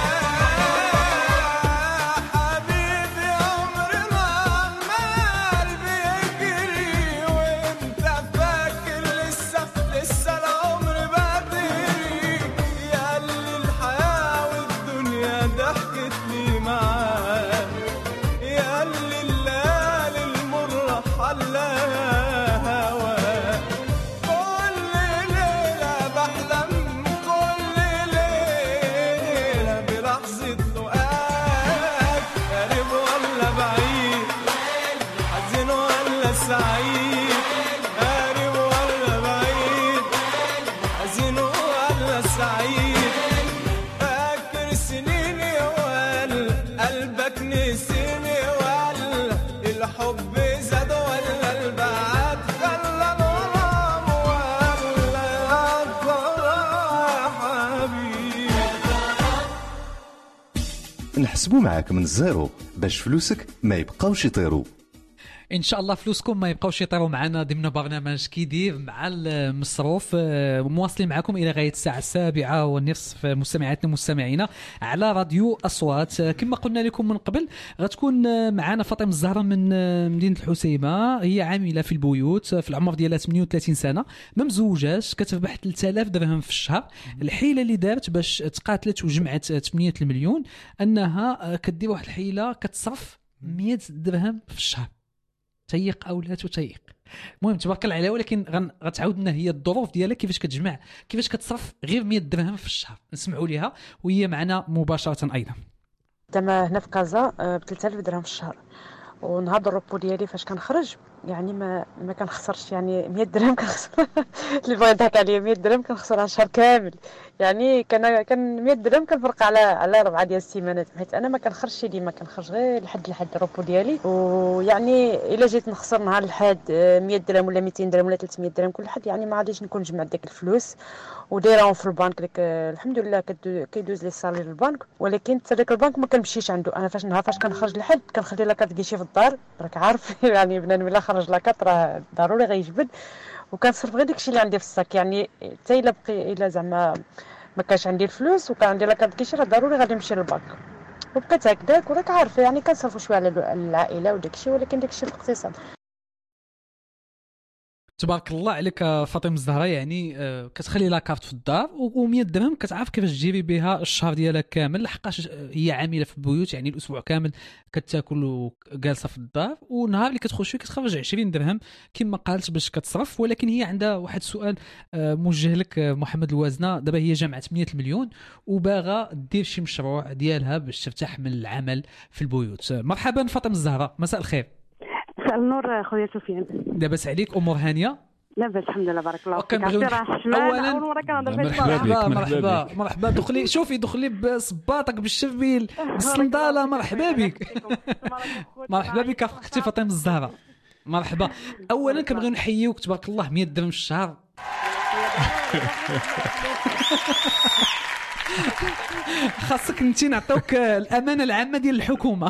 حبيبي عمرنا عمال بيجري وانت فاكر لسه لسه العمر بدري ياللي الحياة والدنيا ضحكت لي معاك ياللي الليالي المرة حلها هواك كل ليلة بحلم كل ليلة بلحظة لقاك قريب ولا بعيد حزين ولا سعيد قريب ولا بعيد حزين ولا سعيد فاكر سنيني ولا قلبك نسيني ولا الحب زاد ولا البعد خلى الغرام ولا يا ترى يا حبيبي نحسبوا معاك من الزيرو باش فلوسك ما يبقاوش يطيروا. ان شاء الله فلوسكم ما يبقاوش يطيروا معنا ضمن برنامج كيدير مع المصروف. مواصلين معكم الى غايه الساعه السابعه والنصف مستمعاتنا ومستمعينا على راديو اصوات. كما قلنا لكم من قبل غتكون معنا فاطمه الزهراء من مدينه الحسيمه. هي عامله في البيوت في العمر ديالها ثمانية وثلاثين سنه، ما مزوجاش، كتربح ثلاثة آلاف درهم في الشهر. الحيله اللي دارت باش تقاتلت وجمعت ثمانية المليون انها كدير واحد الحيله كتصرف مئة درهم في الشهر. تيق او لا تتيق، المهم تبارك الله عليها. ولكن غتعاود لنا هي الظروف ديالها كيفاش كتجمع كيفاش كتصرف غير مئة درهم في الشهر. نسمعوا ليها وهي معنا مباشره ايضا. زعما هنا في كازا ب ثلاثة آلاف درهم في الشهر، ونهار الروبو ديالي فاش كنخرج يعني ما ما كنخسرش، يعني مية درهم كنخسر اللي بغا يضحك عليا مية درهم كنخسرها شهر كامل، يعني كان كان مية درهم كنفرق على على ربعه ديال السيمانات، حيت انا ما كنخرجش ديما، كنخرج غير لحد لحد الروبو ديالي، ويعني الا جيت نخسر نهار الحد مية درهم ولا ميتين درهم ولا ثلاثمية درهم كل حد، يعني ما غاديش نكون جمعت داك الفلوس ودايرهم في البنك ديك الحمد لله كيدوز لي الصالير للبنك، ولكن حتى داك البنك ما كنمشيش عنده. انا فاش نهار فاش كنخرج لحد كنخلي لاكارت كيشي في الدار، راك عارف يعني بنادم الا خرج لاكارت راه ضروري غيجبد، وكنصرف غير داكشي اللي عندي في الصاك، يعني حتى الا بقي الا زعما ما كانش عندي الفلوس وكان عندي لاكارت كيشي راه ضروري غادي نمشي للبنك، وبقيت هكذاك وراك عارف يعني كنصرفوا شويه على العائله وداكشي، ولكن داكشي الاقتصاد. تبارك الله عليك فاطمه الزهراء، يعني كتخلي لاكارت في الدار و100 درهم كتعرف كيفاش تجيري بها الشهر ديالها كامل، لحقاش هي عامله في البيوت، يعني الاسبوع كامل كتاكل وجالسه في الدار، ونهار اللي كتخرج فيه كتخرج عشرين درهم كما قالت باش كتصرف. ولكن هي عندها واحد السؤال موجه لك محمد الوازنه، دابا هي جمعت مية مليون وباغا دير شي مشروع ديالها باش ترتاح من العمل في البيوت. مرحبا فاطمه الزهراء، مساء الخير. مساء النور خويا سفيان، لاباس عليك؟ امور هانيه؟ لاباس الحمد لله بارك الله فيك. اولا مرحبا مرحبا مرحبا دخلي شوفي دخلي بصباطك بالشبيل بالصنداله، مرحبا بك مرحبا بك اختي فاطمه الزهراء، مرحبا. اولا كنبغيو نحييوك تبارك الله مية درهم في الشهر خاصك انت نعطيوك الامانه العامه ديال الحكومه.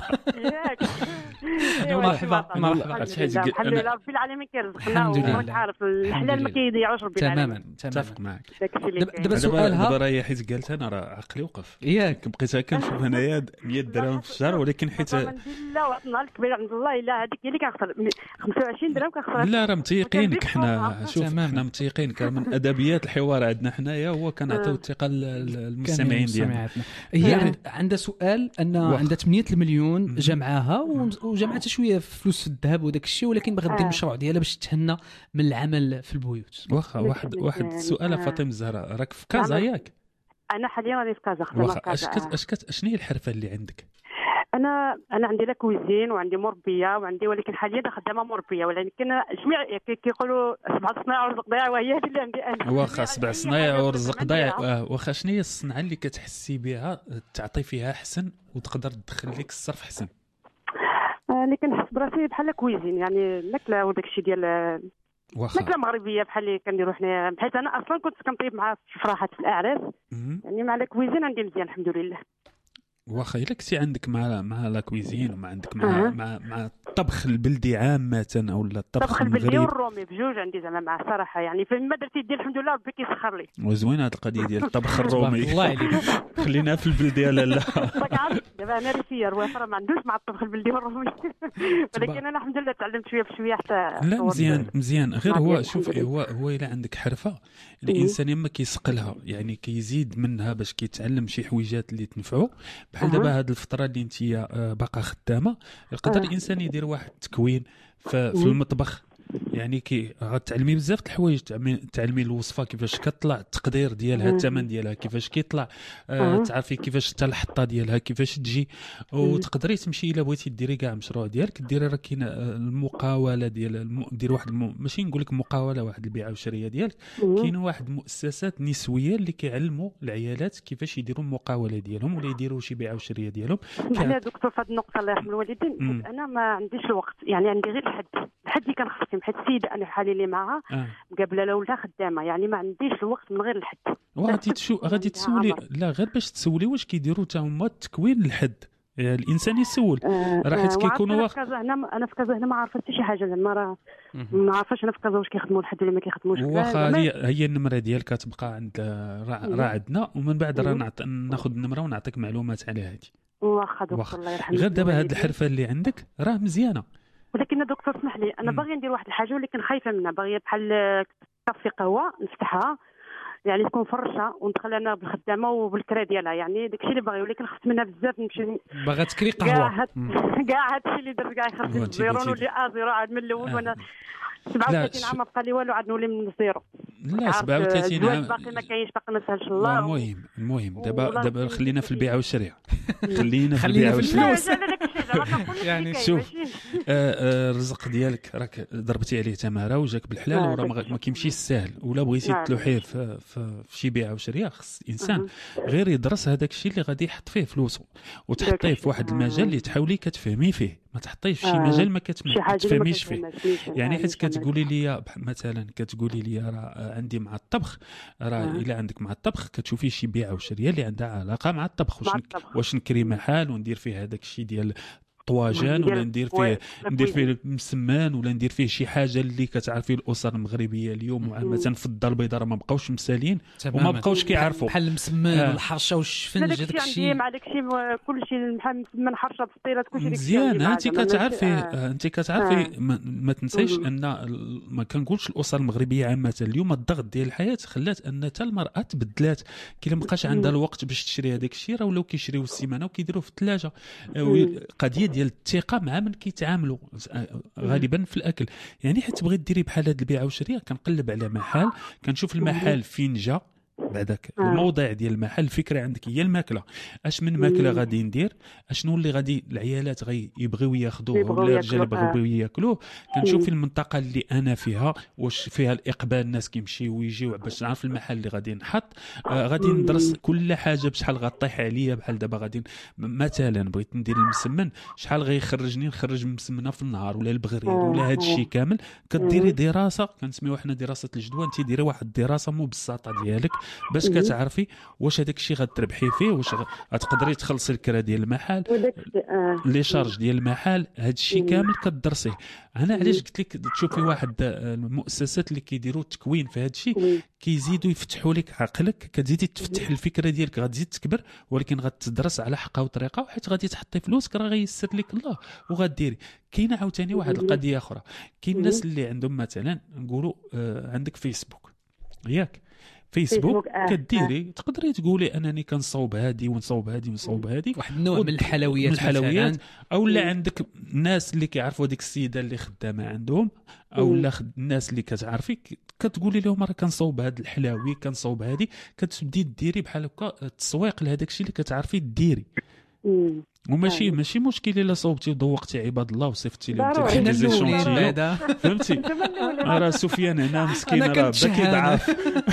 مرحبا مرحبا. الحمد لله رب العالمين كيرزقنا، وراك عارف الحلال ما كيضيعوش ربي العالمين. تماما متفق معك. دابا سؤالها دابا راه حيت قالت انا راه عقلي وقف ياك، بقيت كنشوف انايا مية درهم في الشهر، ولكن حيت لا وطنا الكبير عند الله الا هذيك هي اللي كنخسر خمسة وعشرين درهم كنخسر. لا راه متيقينك حنا، شوف حنا متيقينك من ادبيات الحوار عندنا حنايا هو كنعطيو الثقه للمستمعين ديالنا. هي عندها سؤال ان عندها ثمانية مليون جمعاها وجمعت شويه فلوس في الذهب وداك الشيء، ولكن باغا دير المشروع ديالها باش تهنى من العمل في البيوت. واخا واحد واحد السؤال فاطمه الزهراء، راك في كازا ياك؟ انا حاليا راني في كازا، خدامه في كازا. اش كت شنو هي الحرفه اللي عندك؟ انا انا عندي لا كويزين وعندي مربيه وعندي، ولكن حاليا خدامه مربيه، ولكن جميع كيقولوا سبع صنايع ورزق ضيع، وهي اللي عندي انا. واخا سبع صنايع ورزق ضيع، واخا شنو هي الصنعه اللي كتحسي بها تعطي فيها احسن وتقدر تدخل لك الصرف احسن؟ اللي كنحس براسي بحال كويزين، يعني الماكله وداك الشيء ديال ماكله مغربيه بحال اللي كنديروا حنا، بحيث انا اصلا كنت كنطيب مع في فرحات في الاعراس، يعني مع الكويزين عندي مزيان الحمد لله. واخا الا كنتي عندك مع مع لا كويزين وما عندك مع أه. مع مع الطبخ البلدي عامه او الطبخ الطبخ البلدي والرومي بجوج عندي زعما مع الصراحه، يعني فما درتي ديال الحمد لله ربي كيسخر لي. وزوينه هذه القضيه ديال الطبخ الرومي الله عليك. خلينا في البلدي لا لا دابا انا ريفيه روافره ما عندوش مع الطبخ البلدي والرومي ولكن انا الحمد لله تعلمت شويه بشويه حتى. لا مزيان مزيان غير هو شوف هو هو الا عندك حرفه الانسان اما كيسقلها يعني كيزيد منها باش كيتعلم شي حويجات اللي تنفعو، بحال دابا هذه الفتره اللي انت باقا خدامه يقدر الانسان يدير واحد التكوين في, في المطبخ، يعني كي غتعلمي بزاف د الحوايج، تعلمي الوصفه كيفاش كطلع، التقدير ديالها، الثمن ديالها كيفاش كيطلع، آه تعرفي كيفاش حتى الحطه ديالها كيفاش تجي، وتقدري تمشي الا بغيتي ديري كاع مشروع ديالك ديري راه كاين المقاوله ديال الم... دير واحد الم... ماشي نقول لك مقاوله واحد البيعه والشريه ديالك، كاين واحد المؤسسات نسويه اللي كيعلموا العيالات كيفاش يديروا المقاوله ديالهم ولا يديروا شي بيعه والشريه ديالهم. انا دكتور في هذه النقطه الله يرحم الوالدين، انا ما عنديش الوقت، يعني عندي غير الحد الحد اللي كنخصم، حيت السيده انا حالي اللي معها آه. مقابله لا ولا خدامه، يعني ما عنديش الوقت من غير الحد. وغادي تشو غادي تسولي لا غير باش تسولي واش كيديروا حتى هما التكوين الحد، يعني الانسان يسول آه راه حيت كيكونوا واخا هنا انا في كازا هنا ما عارفه حتى شي حاجه، زعما راه ما عارفاش انا في كازا واش كيخدموا الحد ولا ما كيخدموش. واخا هي هي النمره ديالك كتبقى عند راه عندنا، ومن بعد راه ناخذ النمره ونعطيك معلومات على هذه. واخا دكتور الله يرحمك. غير دابا هذه الحرفه اللي عندك راه مزيانه، ولكن دكتور اسمح لي انا باغي ندير واحد الحاجه ولكن خايفه منها، باغي بحال كافي قهوه نفتحها، يعني تكون فرشه وندخل انا بالخدامه وبالكرا ديالها، يعني داكشي اللي باغي، ولكن خفت منها بزاف نمشي باغا تكري قهوه كاع هادشي اللي درت كاع يخرج الزيرو نولي ا زيرو عاد من الاول. وانا سبعة وثلاثين عام بقى لي والو، عاد نولي من الزيرو. لا سبعة وثلاثين عام باقي ما كاينش، باقي ما سهلش الله. المهم المهم دابا دابا خلينا في البيع والشراء خلينا في البيع والفلوس. يعني شوف الرزق ديالك راك ضربتي عليه تماره وجاك بالحلال، وراه ما كيمشيش ساهل، ولا بغيتي تلوحيه في في شي بيع وشراء خص الانسان غير يدرس هذاك الشيء اللي غادي يحط فيه فلوسه، وتحطيه في واحد المجال اللي تحاولي كتفهمي فيه، ما تحطيه في شي مجال ما كتفهميش فيه. يعني حيت كتقولي لي مثلا كتقولي لي راه عندي مع الطبخ، راه الا عندك مع الطبخ كتشوفي شي بيع وشراء اللي عندها علاقه مع الطبخ، واش واش نكري محل وندير فيه هذاك الشيء ديال طواجن، ولا ندير فيه ندير فيه مسمان، ولا ندير فيه شي حاجه اللي كتعرفي الاسر المغربيه اليوم عامه في الدار البيضاء راه ما بقاوش مسالين وما بقاوش كيعرفوا بحال المسمان آه. والحرشه والشفنج هذاك الشيء مع داك الشيء كلشي بحال مسمان حرشه بالطيرات كلشي مزيان. انت كتعرفي آه. انت كتعرفي آه. ما, ما تنسيش ان ما كنقولش الاسر المغربيه عامه اليوم الضغط ديال الحياه خلات ان حتى المراه تبدلات، كي ما بقاش عندها الوقت باش تشري هذاك الشيء، راه ولاو كيشريو السيمانه وكيديروه في الثلاجه. قضيه ديال الثقه مع من كيتعاملوا غالبا في الاكل. يعني حيت بغيت ديري بحال هاد البيع والشراء كنقلب على محل، كنشوف المحل فين جا، بعداك الموضع ديال المحل، الفكره عندك هي الماكله، اش من ماكله غادي ندير، اشنو اللي غادي العيالات غي يبغيو ياخذوه ولا الرجال يبغيو ياكلوه. كنشوف المنطقه اللي انا فيها واش فيها الاقبال، الناس كيمشيو ويجيو باش نعرف المحل اللي غادي نحط. آه غادي ندرس كل حاجه بشحال غطيح عليا. بحال دابا غادي مثلا بغيت ندير المسمن، شحال غيخرجني نخرج مسمنه في النهار ولا البغرير ولا هذا الشيء كامل. كديري دراسه كنسميوها حنا دراسه الجدوى، انت ديري واحد الدراسه مبسطه ديالك باش كتعرفي واش هذاك الشيء غتربحي فيه، واش غتقدري تخلصي الكرا ديال المحل، لي شارج ديال المحل، هذا الشيء كامل كتدرسيه. انا علاش قلت لك تشوفي واحد المؤسسات اللي كيديروا التكوين في هذا الشيء كيزيدوا يفتحوا لك عقلك، كتزيدي تفتح الفكره ديالك غتزيد تكبر، ولكن غتدرس على حقها وطريقه، وحيت غادي تحطي فلوسك راه غيسر لك الله وغديري. كاينه عاوتاني واحد القضيه اخرى، كاين الناس اللي عندهم مثلا نقولوا آه عندك فيسبوك ياك فيسبوك آه. كديري آه. تقدري تقولي انني كنصوب هادي ونصوب هادي ونصوب هادي، واحد النوع من الحلويات من الحلويات، او لا عندك الناس اللي كيعرفوا ديك السيده اللي خدامه عندهم، او لا الناس اللي كتعرفي كتقولي لهم راه كنصوب هاد الحلاوي كنصوب هادي، كتبدي ديري بحال هكا التسويق لهداك الشيء اللي كتعرفي ديري. وماشي ماشي مشكل الا صوبتي وذوقتي عباد الله وصيفتي لهم حنا الاولين بعدا فهمتي. راه سفيان هنا مسكين راه باكي ضعاف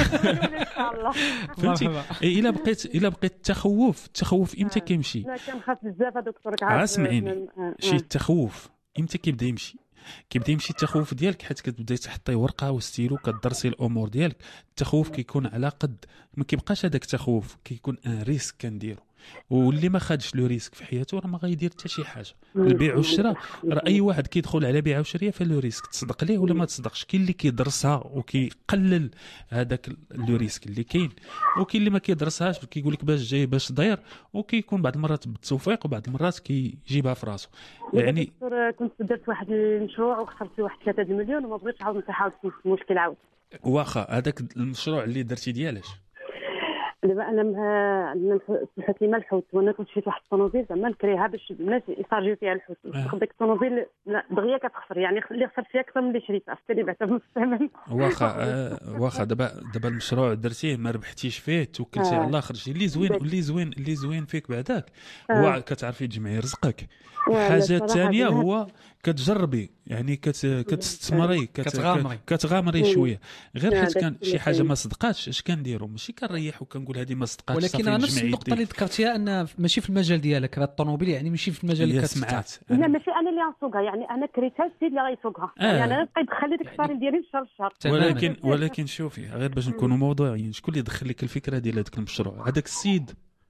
فهمتي. الا بقيت الا بقيت التخوف التخوف امتى كيمشي؟ لا كنخاف بزاف دكتور. اسمعيني شي التخوف امتى كيبدا يمشي؟ كيبدا يمشي التخوف ديالك حيت كتبداي تحطي ورقه وستيلو كدرسي الامور ديالك. التخوف كيكون على قد ما كيبقاش هذاك التخوف، كيكون ان ريسك كنديرو، واللي ما خادش لو ريسك في حياته راه ما غيدير حتى شي حاجه. البيع والشراء راه اي واحد كيدخل على بيع وشراء فيه لو ريسك، تصدق ليه ولا ما تصدقش. كاين اللي كيدرسها وكيقلل هذاك لو ريسك اللي كاين، وكاين اللي ما كيدرسهاش كيقول لك باش جاي باش داير، وكيكون بعض المرات بالتوفيق وبعض المرات كيجيبها في راسه. يعني كنت درت واحد المشروع وخسرت فيه واحد ثلاثة المليون وما بغيتش عاود نحاول في المشكل عاود. واخا هذاك المشروع اللي درتي ديالاش؟ دابا انا عندنا فتحت لي الحوت، وانا كنت شريت واحد الطوموبيل زعما نكريها باش الناس يسارجيو فيها الحوت. آه. ديك الطوموبيل دغيا كتخسر، يعني اللي خسرت فيها اكثر من اللي شريت، عرفتي اللي بعتها بنص الثمن. واخا آه واخا دابا دابا المشروع درتيه ما ربحتيش فيه، توكلتي آه. على الله، خرجتي. اللي زوين اللي زوين اللي زوين فيك بعداك آه. هو كتعرفي تجمعي رزقك. الحاجه الثانيه هو كتجربي، يعني كت كتستمري كتغامري كتغامري شويه. غير حيت كان شي حاجه ما صدقاتش اش كنديروا؟ ماشي كنريح وكنقول هذه ما صدقاتش. ولكن انا نفس النقطه اللي ذكرتيها ان ماشي في المجال ديالك، راه الطوموبيل يعني ماشي في المجال اللي كتسمعات. لا ماشي انا اللي غنسوقها، يعني انا كريتها السيد اللي غيسوقها. آه. يعني انا نبقى ندخل لك الصارين ديالي من شهر لشهر. ولكن ولكن شوفي غير باش نكونوا موضوعيين، شكون اللي دخل لك الفكره ديال هذاك المشروع؟ هذاك السيد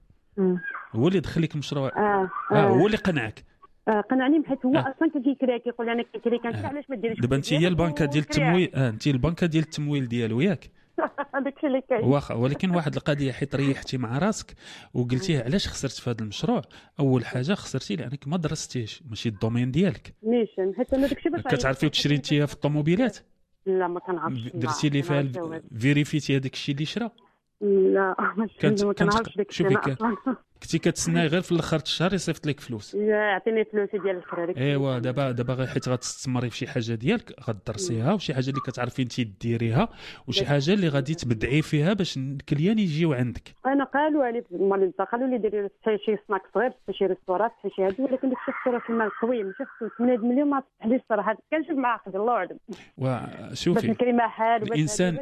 هو اللي دخل لك المشروع. آه. آه. آه. هو اللي قنعك. آه قنعني حيت هو آه. اصلا كيكري كيقول انا كيكري كنت علاش ما ديريش. دابا انت هي البنكه ديال التمويل، اه انت البنكه ديال التمويل ديالو ياك. هذاك الشيء اللي كاين. واخا ولكن واحد القضيه حيت ريحتي مع راسك وقلتيه علاش خسرت في هذا المشروع. اول حاجه خسرتي لانك ما درستيش، ماشي الدومين ديالك. نيشان حيت انا داكشي باش كتعرفي تشري انت في الطوموبيلات. لا ما كنعرفش. درتي لي فيها فيريفيتي هذاك الشيء اللي شرا. لا كانت ما كنعرفش داك الشيء شوفي كنتي كتسناي غير في الاخر الشهر يصيفط لك فلوس. يعطيني فلوسي ديال الخرا. ايوا دابا دابا غير حيت غتستمري في شي حاجه ديالك غدرسيها وشي حاجه اللي كتعرفي انت ديريها وشي حاجه اللي غادي تبدعي فيها باش الكليان يجيو عندك. انا قالوا لي مال قالوا لي ديري شي سناك صغير في شي ريستورات في شي هادي ولكن داك الشيء خسر في المال قوي ماشي خصو ثمانية مليون ما تحليش الصراحه كنشوف مع عقد الله اعلم. وشوفي باش نكري محل الانسان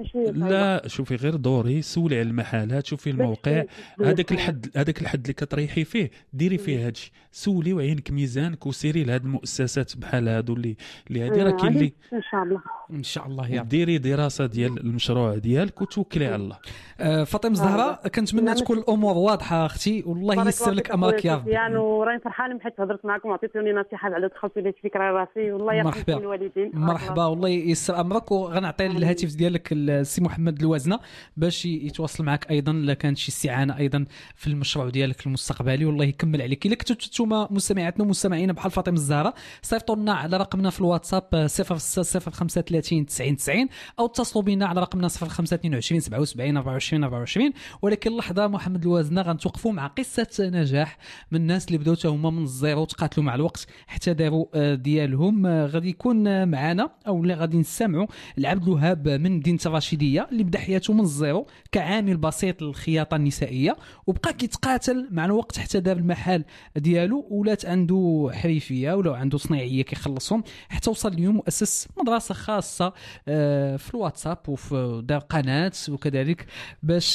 لا شوفي غير دوري سولي على المحلات شوفي الموقع هذاك الحد هذاك الحد اللي كتريحي فيه ديري فيه هادشي سولي وعينك ميزانك وسيري لهاد المؤسسات بحال هادو اللي اللي هادي راه كاين اللي ان شاء الله ان شاء الله يا ديري دراسه ديال المشروع ديالك وتوكلي على الله. أه فاطمه الزهراء كنتمنى تكون الامور واضحه اختي والله ييسر لك امرك يا ربي. يعني وراني فرحانه حيت هضرت معكم وعطيتوني نصيحه بعد دخلت لي فكره راسي والله يرحم الوالدين. مرحبا والله ييسر امرك وغنعطي الهاتف ديالك السي محمد الوازنه باش يتواصل معك ايضا الا كانت شي استعانه ايضا في المشروع ديالك المستقبلي والله يكمل عليك. الا كنتو نتوما مستمعاتنا ومستمعينا بحال فاطمه الزهراء صيفطوا لنا على رقمنا في الواتساب صفر ستة صفر خمسة ثلاثين تسعين تسعين او اتصلوا بنا على رقمنا صفر خمسة اثنين وعشرين سبعة وسبعين أربعة وعشرين أربعة وعشرين. ولكن لحظه محمد الوازنه غنتوقفوا مع قصه نجاح من الناس اللي بداو هما من الزيرو تقاتلوا مع الوقت حتى داروا ديالهم. غادي يكون معنا او اللي غادي نسمعوا العبد الوهاب من مدينه الرشيديه اللي بدا حياته من الزيرو كعامل بسيط للخياطه النسائيه وبقى كيتقاتل مع الوقت حتى دار المحل ديالو ولات عنده حريفيه ولا عنده صناعيه كيخلصهم حتى وصل اليوم مؤسس مدرسه خاصه في الواتساب وفي دار قناه وكذلك باش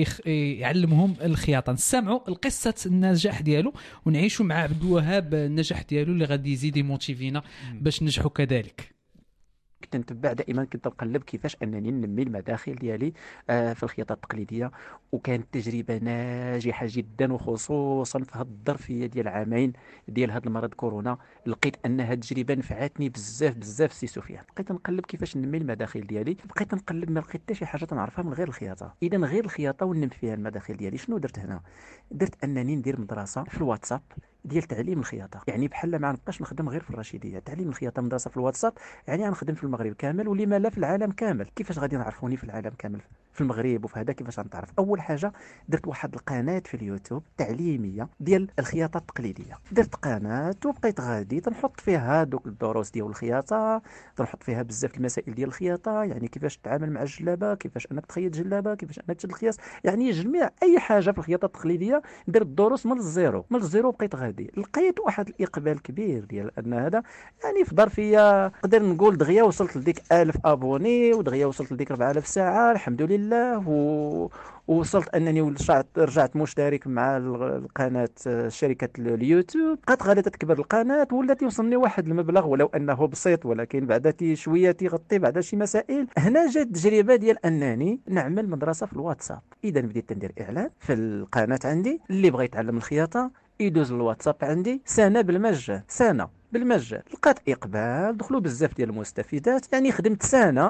يعلمهم الخياطه. نسمعوا القصه النجاح ديالو ونعيشوا مع عبد الوهاب النجاح ديالو اللي غادي يزيد يموتيفينا باش ننجحوا كذلك. كنت نتبع دائما كنت نقلب كيفاش انني ننمي المداخل ديالي في الخياطه التقليديه وكانت تجربه ناجحه جدا وخصوصا في هذه الظرفيه ديال عامين ديال هذا المرض كورونا لقيت ان هذه التجربه نفعتني بزاف بزاف سي سفيان. بقيت نقلب كيفاش ننمي المداخل ديالي بقيت نقلب ما لقيت حتى شي حاجه نعرفها من غير الخياطه. اذا غير الخياطه وننمي فيها المداخل ديالي. شنو درت هنا؟ درت انني ندير مدرسه في الواتساب ديال تعليم الخياطه يعني بحال ما نبقاش نخدم غير في الرشيديه. تعليم الخياطه مدرسه في الواتساب يعني غنخدم في المغرب كامل ولما لا في العالم كامل. كيفاش غادي نعرفوني في العالم كامل في المغرب وفي هذا كيفاش غنتعرف؟ اول حاجه درت واحد القناه في اليوتيوب تعليميه ديال الخياطه التقليديه. درت قناه وبقيت غادي تنحط فيها دوك الدروس ديال الخياطه تنحط فيها بزاف المسائل ديال الخياطه يعني كيفاش تتعامل مع الجلابه كيفاش انك تخيط جلابه كيفاش انك تشد الخياس يعني جميع اي حاجه في الخياطه التقليديه درت الدروس من الزيرو من الزيرو بقيت غادي. لقيت واحد الاقبال كبير ديال ان هذا يعني في ظرفيه نقدر نقول دغيا وصلت لديك ألف ابوني ودغيا وصلت لديك أربعة آلاف ساعه الحمد لله و... ووصلت انني رجعت رجعت مشترك مع القناه شركه اليوتيوب. بقات غادا تكبر القناه ولات يوصلني واحد المبلغ ولو انه بسيط ولكن بعدا تي شويه تيغطي بعدا شي مسائل. هنا جات التجربه ديال انني نعمل مدرسه في الواتساب. اذا بديت ندير اعلان في القناه عندي اللي بغى يتعلم الخياطه يدوز الواتساب عندي سنه بالمجان سنه بالمجان. لقات اقبال دخلوا بزاف ديال المستفيدات يعني خدمت سنه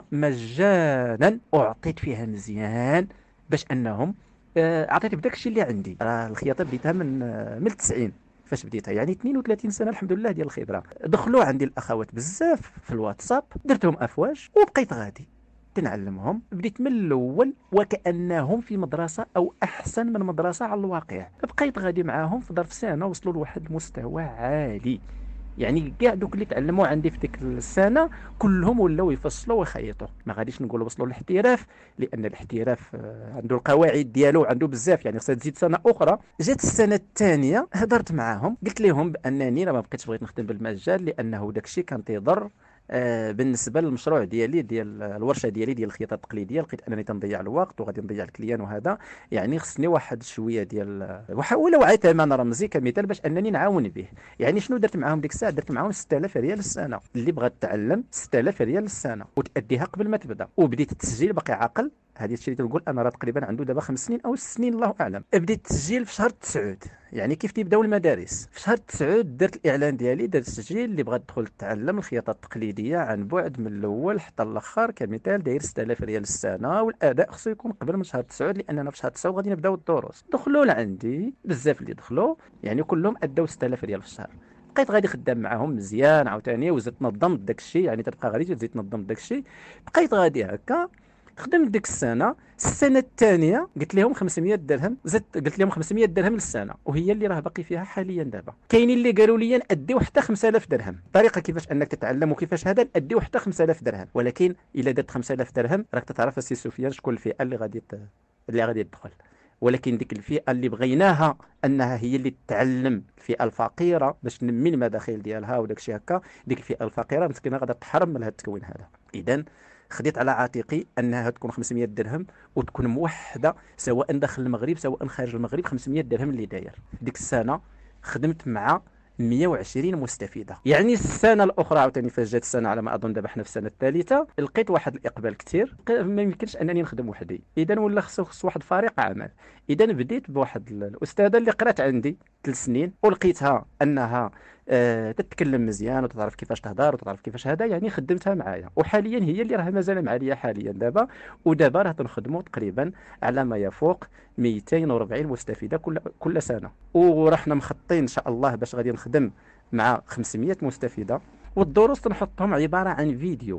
مجانا وعطيت فيها مزيان باش انهم آه عطيت بداك الشيء اللي عندي. راه الخياطه بديتها من آه من التسعين فاش بديتها يعني اثنين وثلاثين سنه الحمد لله ديال الخبره. دخلوا عندي الاخوات بزاف في الواتساب درتهم افواج وبقيت غادي تنعلمهم. بديت من الاول وكانهم في مدرسه او احسن من مدرسه على الواقع. بقيت غادي معاهم في ظرف سنه وصلوا لواحد المستوى عالي يعني كاع دوك اللي تعلموا عندي في ديك السنه كلهم ولاو يفصلوا ويخيطوا. ما غاديش نقول وصلوا للاحتراف لان الاحتراف عنده القواعد ديالو عنده بزاف يعني خصها تزيد سنه اخرى. جات السنه الثانيه هضرت معاهم قلت لهم بانني راه ما بقيتش بغيت نخدم بالمجال لانه داكشي كان تيضر آه بالنسبه للمشروع ديالي ديال الورشه ديالي ديال الخياطه التقليديه. لقيت انني تنضيع الوقت وغادي نضيع الكليان وهذا يعني خصني واحد شويه ديال ولو عاد ثمن رمزي كمثال باش انني نعاون به. يعني شنو درت معاهم ديك الساعه؟ درت معاهم ستة آلاف ريال السنه. اللي بغى تتعلم ستة آلاف ريال السنه وتاديها قبل ما تبدا. وبديت التسجيل باقي عاقل هذه الشيء اللي تنقول انا راه تقريبا عنده دابا خمس سنين او ست سنين الله اعلم. بديت التسجيل في شهر تسعود يعني كيف تيبداو المدارس في شهر تسعود درت الاعلان ديالي درت التسجيل اللي بغى يدخل يتعلم الخياطه التقليديه عن بعد من الاول حتى الاخر كمثال داير ستة آلاف ريال السنه والاداء خصو يكون قبل من شهر تسعود لاننا في شهر تسعود غادي نبداو الدروس. دخلوا لعندي بزاف اللي دخلوا يعني كلهم اداو ستة آلاف ريال في الشهر. بقيت غادي خدام معاهم مزيان عاوتاني وزدت نظمت داك الشيء يعني تبقى غادي تزيد تنظم داك الشيء. بقيت غادي هكا خدمت ديك السنه. السنه الثانيه قلت لهم خمسمية درهم، زدت قلت لهم خمسمية درهم للسنه، وهي اللي راه باقي فيها حاليا دابا. كاينين اللي قالوا لي ناديو حتى خمسة آلاف درهم، طريقه كيفاش انك تتعلم وكيفاش هذا ناديو حتى خمسة آلاف درهم. ولكن الا درت خمسة آلاف درهم راك تتعرف السي سفيان شكون الفئه اللي غادي اللي غادي تدخل. ولكن ديك الفئه اللي بغيناها انها هي اللي تتعلم، الفئه الفقيره باش تنمي المداخيل ديالها وداك الشيء هكا، ديك الفئه الفقيره مسكينه غادا تحرم من هذا التكوين هذا. اذا خديت على عاتقي انها تكون خمسمية درهم وتكون موحده سواء داخل المغرب سواء خارج المغرب. خمسمية درهم اللي داير ديك السنه خدمت مع مية وعشرين مستفيده. يعني السنه الاخرى عاوتاني فاش جات السنه على ما اظن دابا حنا في السنه الثالثه لقيت واحد الاقبال كثير، ما يمكنش انني نخدم وحدي، اذا ولا خصو خص واحد فريق عمل. اذا بديت بواحد الاستاذه اللي قرات عندي ثلاث سنين ولقيتها انها أه تتكلم مزيان وتعرف كيفاش تهضر وتعرف كيفاش هذا، يعني خدمتها معايا. وحاليا هي اللي راه مازال معايا حاليا دابا، ودابا راه تنخدموا تقريبا على ما يفوق مئتين وأربعين مستفيده كل كل سنه، ورحنا مخطين ان شاء الله باش غادي نخدم مع خمسمية مستفيده. والدروس تنحطهم عباره عن فيديو.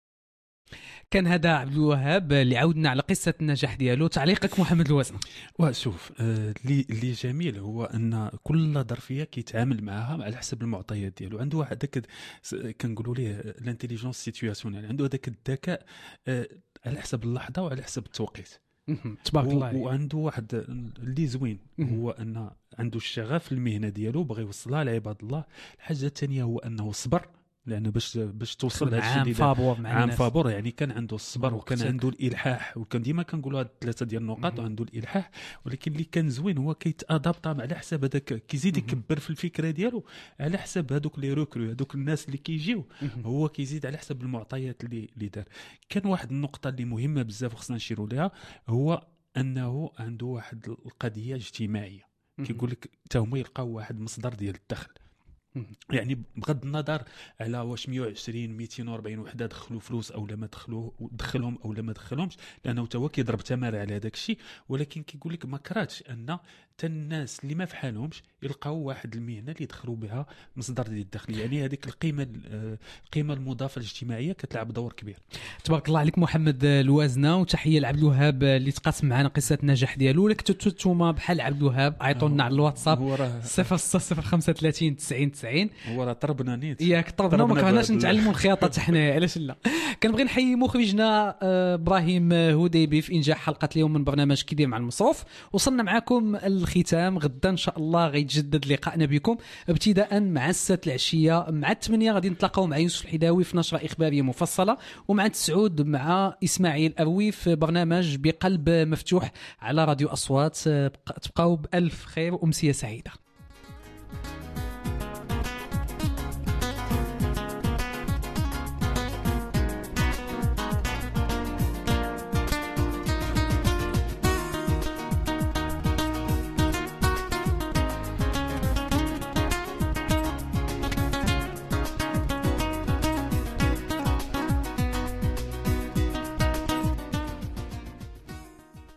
كان هذا عبد الوهاب اللي عاودنا على قصه النجاح ديالو. تعليقك محمد الوزن؟ وشوف اللي آه اللي جميل هو ان كل ظرفيه كيتعامل معها على حسب المعطيات ديالو. عنده واحد داك كنقولوا ليه الانتيليجنس سيتوياسيونيل، عنده هذاك الذكاء آه على حسب اللحظه وعلى حسب التوقيت. تبارك الله. وعنده واحد اللي زوين هو ان عنده الشغف في المهنه ديالو، بغى يوصلها لعباد الله. الحاجه الثانيه هو انه صبر، لانه باش باش توصل لهذا الشيء فابور مع عام الناس. فابور يعني كان عنده الصبر وكان عنده الالحاح، وكان ديما كنقولوا هاد الثلاثه ديال النقاط وعنده الالحاح. ولكن اللي كان زوين هو كيتادابط على حساب هذاك، كيزيد يكبر في الفكره ديالو على حساب هذوك لي روكرو، هذوك الناس اللي كيجيو، هو كيزيد على حساب المعطيات اللي اللي دار. كان واحد النقطه اللي مهمه بزاف وخصنا نشيروا لها، هو انه عنده واحد القضيه اجتماعيه. كيقول لك حتى هما يلقاو واحد مصدر ديال الدخل، يعني بغض النظر على واش مية وعشرين مئتين وأربعين وحده دخلوا فلوس او لا ما دخلوا دخلهم او لا ما دخلهمش، لانه تا هو كيضرب تماره على هذاك الشيء. ولكن كيقول لك ما كرهتش ان حتى الناس اللي ما فحالهمش يلقاو واحد المهنه اللي يدخلوا بها مصدر ديال الدخل. يعني هذيك القيمه القيمه المضافه الاجتماعيه كتلعب دور كبير. تبارك الله عليك محمد الوازنه، وتحيه لعبد الوهاب اللي تقاسم معنا قصه النجاح ديالو. لك نتوما بحال عبد الوهاب عيطوا لنا على الواتساب صفر ستة صفر خمسة ثلاثين تسعين تسعين. هو راه طربنا نيت ياك طربنا وما كرهناش نتعلموا الخياطه حنايا، علاش لا. كنبغي نحيي مخرجنا ابراهيم هديبي في انجاح حلقه اليوم من برنامج كيدير مع المصروف. وصلنا معكم الختام، غدا ان شاء الله غيتجدد لقائنا بكم ابتداء مع السات العشيه، مع الثمانيه غادي نتلاقاو مع يوسف الحداوي في نشره اخباريه مفصله، ومع التسعود مع اسماعيل اروي في برنامج بقلب مفتوح على راديو اصوات. تبقاو بالف خير وامسيه سعيده.